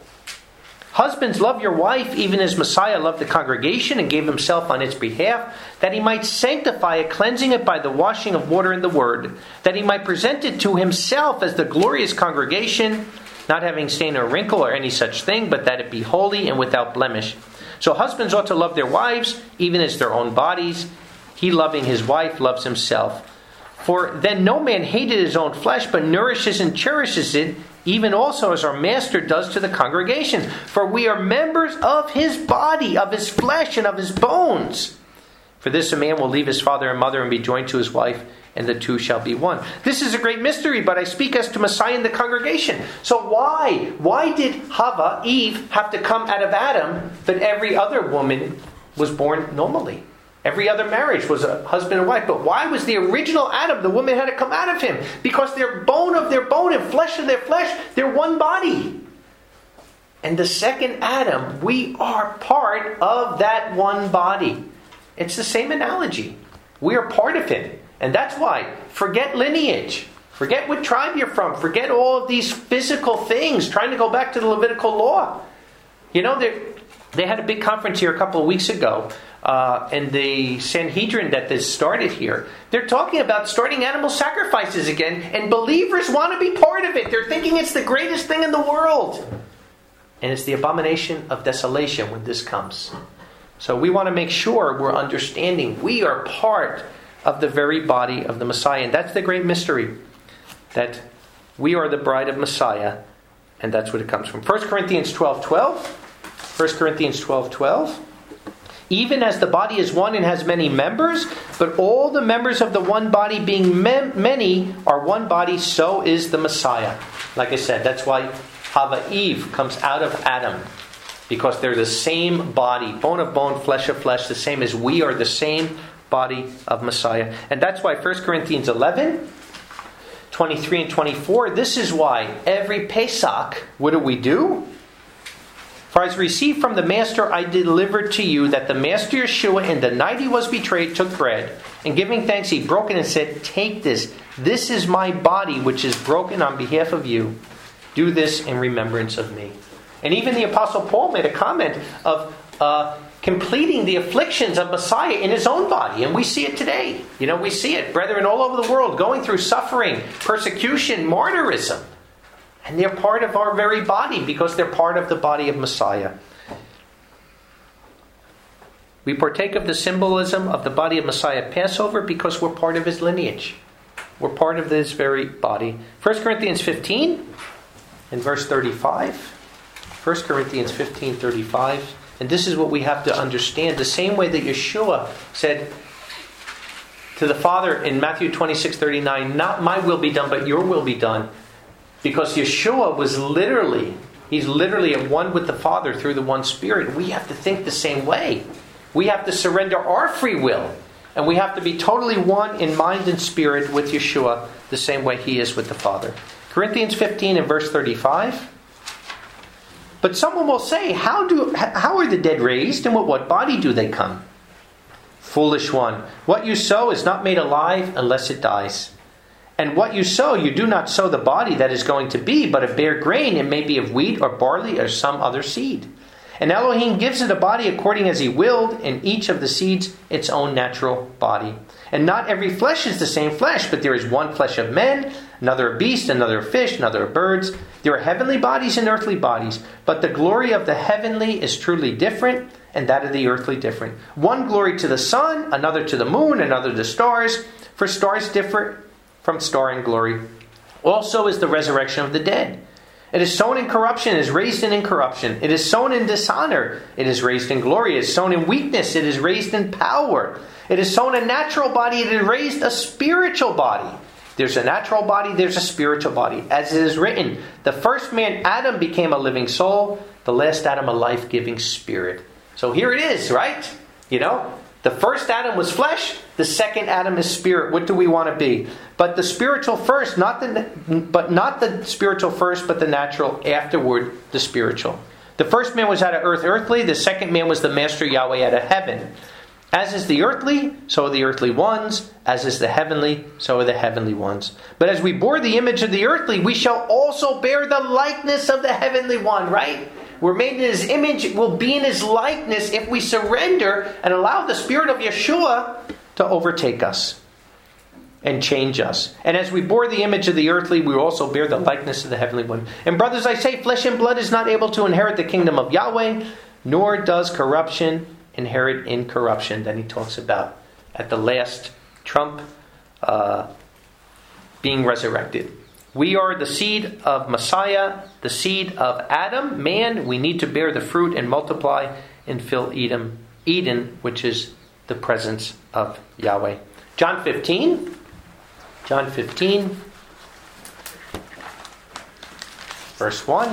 Husbands, love your wife, even as Messiah loved the congregation and gave himself on its behalf, that he might sanctify it, cleansing it by the washing of water in the word, that he might present it to himself as the glorious congregation, not having stain or wrinkle or any such thing, but that it be holy and without blemish. So husbands ought to love their wives, even as their own bodies. He, loving his wife, loves himself. For then no man hated his own flesh, but nourishes and cherishes it, even also as our Master does to the congregation. For we are members of his body, of his flesh, and of his bones. For this a man will leave his father and mother and be joined to his wife, and the two shall be one. This is a great mystery, but I speak as to Messiah and the congregation. So why? Why did Hava, Eve, have to come out of Adam, but every other woman was born normally? Every other marriage was a husband and wife. But why was the original Adam, the woman had to come out of him? Because they're bone of their bone and flesh of their flesh. They're one body. And the second Adam, we are part of that one body. It's the same analogy. We are part of him. And that's why, forget lineage. Forget what tribe you're from. Forget all of these physical things. Trying to go back to the Levitical law. You know, they, they had a big conference here a couple of weeks ago. Uh, and the Sanhedrin that this started here, they're talking about starting animal sacrifices again, and believers want to be part of it. They're thinking it's the greatest thing in the world. And it's the abomination of desolation when this comes. So we want to make sure we're understanding we are part of the very body of the Messiah. And that's the great mystery, that we are the bride of Messiah, and that's what it comes from. First Corinthians twelve twelve. First Corinthians twelve twelve. Even as the body is one and has many members, but all the members of the one body being mem- many are one body, so is the Messiah. Like I said, that's why Hava Eve comes out of Adam. Because they're the same body, bone of bone, flesh of flesh, the same as we are the same body of Messiah. And that's why First Corinthians eleven, twenty-three and twenty-four, this is why every Pesach, what do we do? For as received from the Master, I delivered to you that the Master Yeshua, in the night he was betrayed, took bread, and giving thanks, he broke it and said, take this. This is my body, which is broken on behalf of you. Do this in remembrance of me. And even the Apostle Paul made a comment of uh, completing the afflictions of Messiah in his own body. And we see it today. You know, we see it. Brethren all over the world going through suffering, persecution, martyrism. And they're part of our very body because they're part of the body of Messiah. We partake of the symbolism of the body of Messiah at Passover because we're part of his lineage. We're part of this very body. First Corinthians fifteen in verse thirty-five. First Corinthians fifteen thirty-five. And this is what we have to understand. The same way that Yeshua said to the Father in Matthew twenty-six thirty-nine, not my will be done, but your will be done. Because Yeshua was literally, he's literally at one with the Father through the one Spirit. We have to think the same way. We have to surrender our free will. And we have to be totally one in mind and spirit with Yeshua, the same way he is with the Father. Corinthians fifteen and verse thirty-five. But someone will say, how do how are the dead raised, and with what body do they come? Foolish one, what you sow is not made alive unless it dies. And what you sow, you do not sow the body that is going to be, but a bare grain, it may be of wheat or barley or some other seed. And Elohim gives it a body according as he willed, and each of the seeds its own natural body. And not every flesh is the same flesh, but there is one flesh of men, another of beasts, another of fish, another of birds. There are heavenly bodies and earthly bodies, but the glory of the heavenly is truly different, and that of the earthly different. One glory to the sun, another to the moon, another to the stars, for stars differ from star in glory. Also is the resurrection of the dead. It is sown in corruption, it is raised in incorruption. It is sown in dishonor, it is raised in glory. It is sown in weakness, it is raised in power. It is sown a natural body, it is raised a spiritual body. There's a natural body, there's a spiritual body. As it is written, the first man, Adam, became a living soul. The last Adam, a life-giving spirit. So here it is, right? You know, the first Adam was flesh. The second Adam is spirit. What do we want to be? But the spiritual first, not the, but not the spiritual first, but the natural afterward, the spiritual. The first man was out of earth, earthly. The second man was the Master Yahweh out of heaven. As is the earthly, so are the earthly ones. As is the heavenly, so are the heavenly ones. But as we bore the image of the earthly, we shall also bear the likeness of the heavenly one, right? We're made in his image, we'll be in his likeness if we surrender and allow the Spirit of Yeshua to overtake us and change us. And as we bore the image of the earthly, we also bear the likeness of the heavenly one. And brothers, I say, flesh and blood is not able to inherit the kingdom of Yahweh, nor does corruption inherit incorruption. Then he talks about at the last trump uh, being resurrected. We are the seed of Messiah, the seed of Adam, man. We need to bear the fruit and multiply and fill Eden, Eden, which is the presence of Yahweh. John fifteen. John fifteen. Verse one.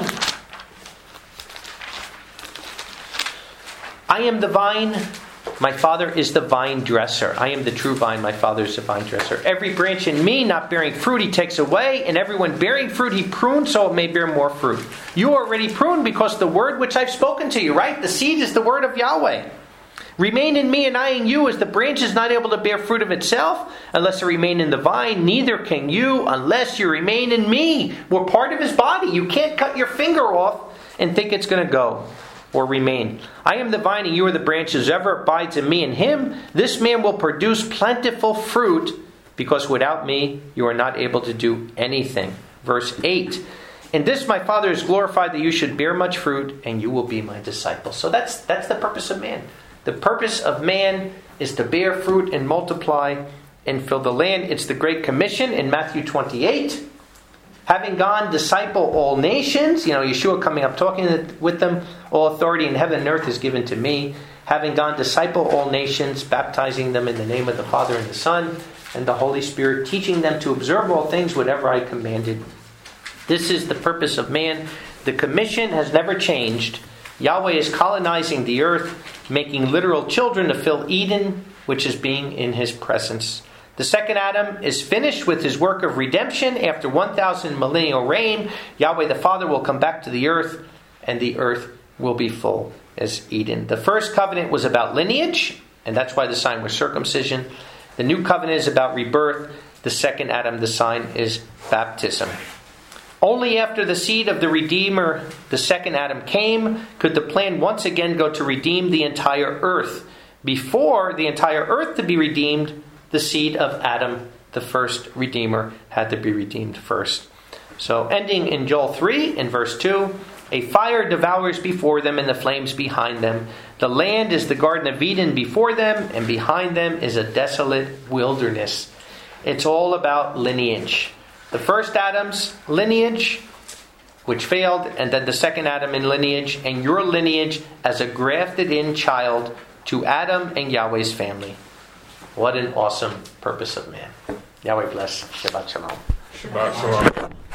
I am the vine, my Father is the vine dresser. I am the true vine, my Father is the vine dresser. Every branch in me not bearing fruit he takes away, and everyone bearing fruit he prunes so it may bear more fruit. You are already pruned because the word which I've spoken to you, right? The seed is the word of Yahweh. Remain in me and I in you, as the branch is not able to bear fruit of itself unless it remain in the vine, neither can you unless you remain in me. We're part of his body. You can't cut your finger off and think it's going to go or remain. I am the vine and you are the branches. Whoever abides in me and him, this man will produce plentiful fruit, because without me you are not able to do anything. Verse eight. In this my Father is glorified, that you should bear much fruit, and you will be my disciples. So that's that's the purpose of man. The purpose of man is to bear fruit and multiply and fill the land. It's the Great Commission in Matthew twenty-eight. Having gone, disciple all nations. You know, Yeshua coming up talking with them. All authority in heaven and earth is given to me. Having gone, disciple all nations, baptizing them in the name of the Father and the Son and the Holy Spirit, teaching them to observe all things whatever I commanded. This is the purpose of man. The commission has never changed. Yahweh is colonizing the earth, making literal children to fill Eden, which is being in his presence. The second Adam is finished with his work of redemption. After one thousand millennial reign, Yahweh the Father will come back to the earth, and the earth will be full as Eden. The first covenant was about lineage, and that's why the sign was circumcision. The new covenant is about rebirth. The second Adam, the sign, is baptism. Only after the seed of the Redeemer, the second Adam, came, could the plan once again go to redeem the entire earth. Before the entire earth to be redeemed, the seed of Adam, the first Redeemer, had to be redeemed first. So ending in Joel three, in verse two, a fire devours before them and the flames behind them. The land is the Garden of Eden before them, and behind them is a desolate wilderness. It's all about lineage. The first Adam's lineage, which failed, and then the second Adam in lineage, and your lineage as a grafted-in child to Adam and Yahweh's family. What an awesome purpose of man. Yahweh bless. Shabbat shalom. Shabbat shalom.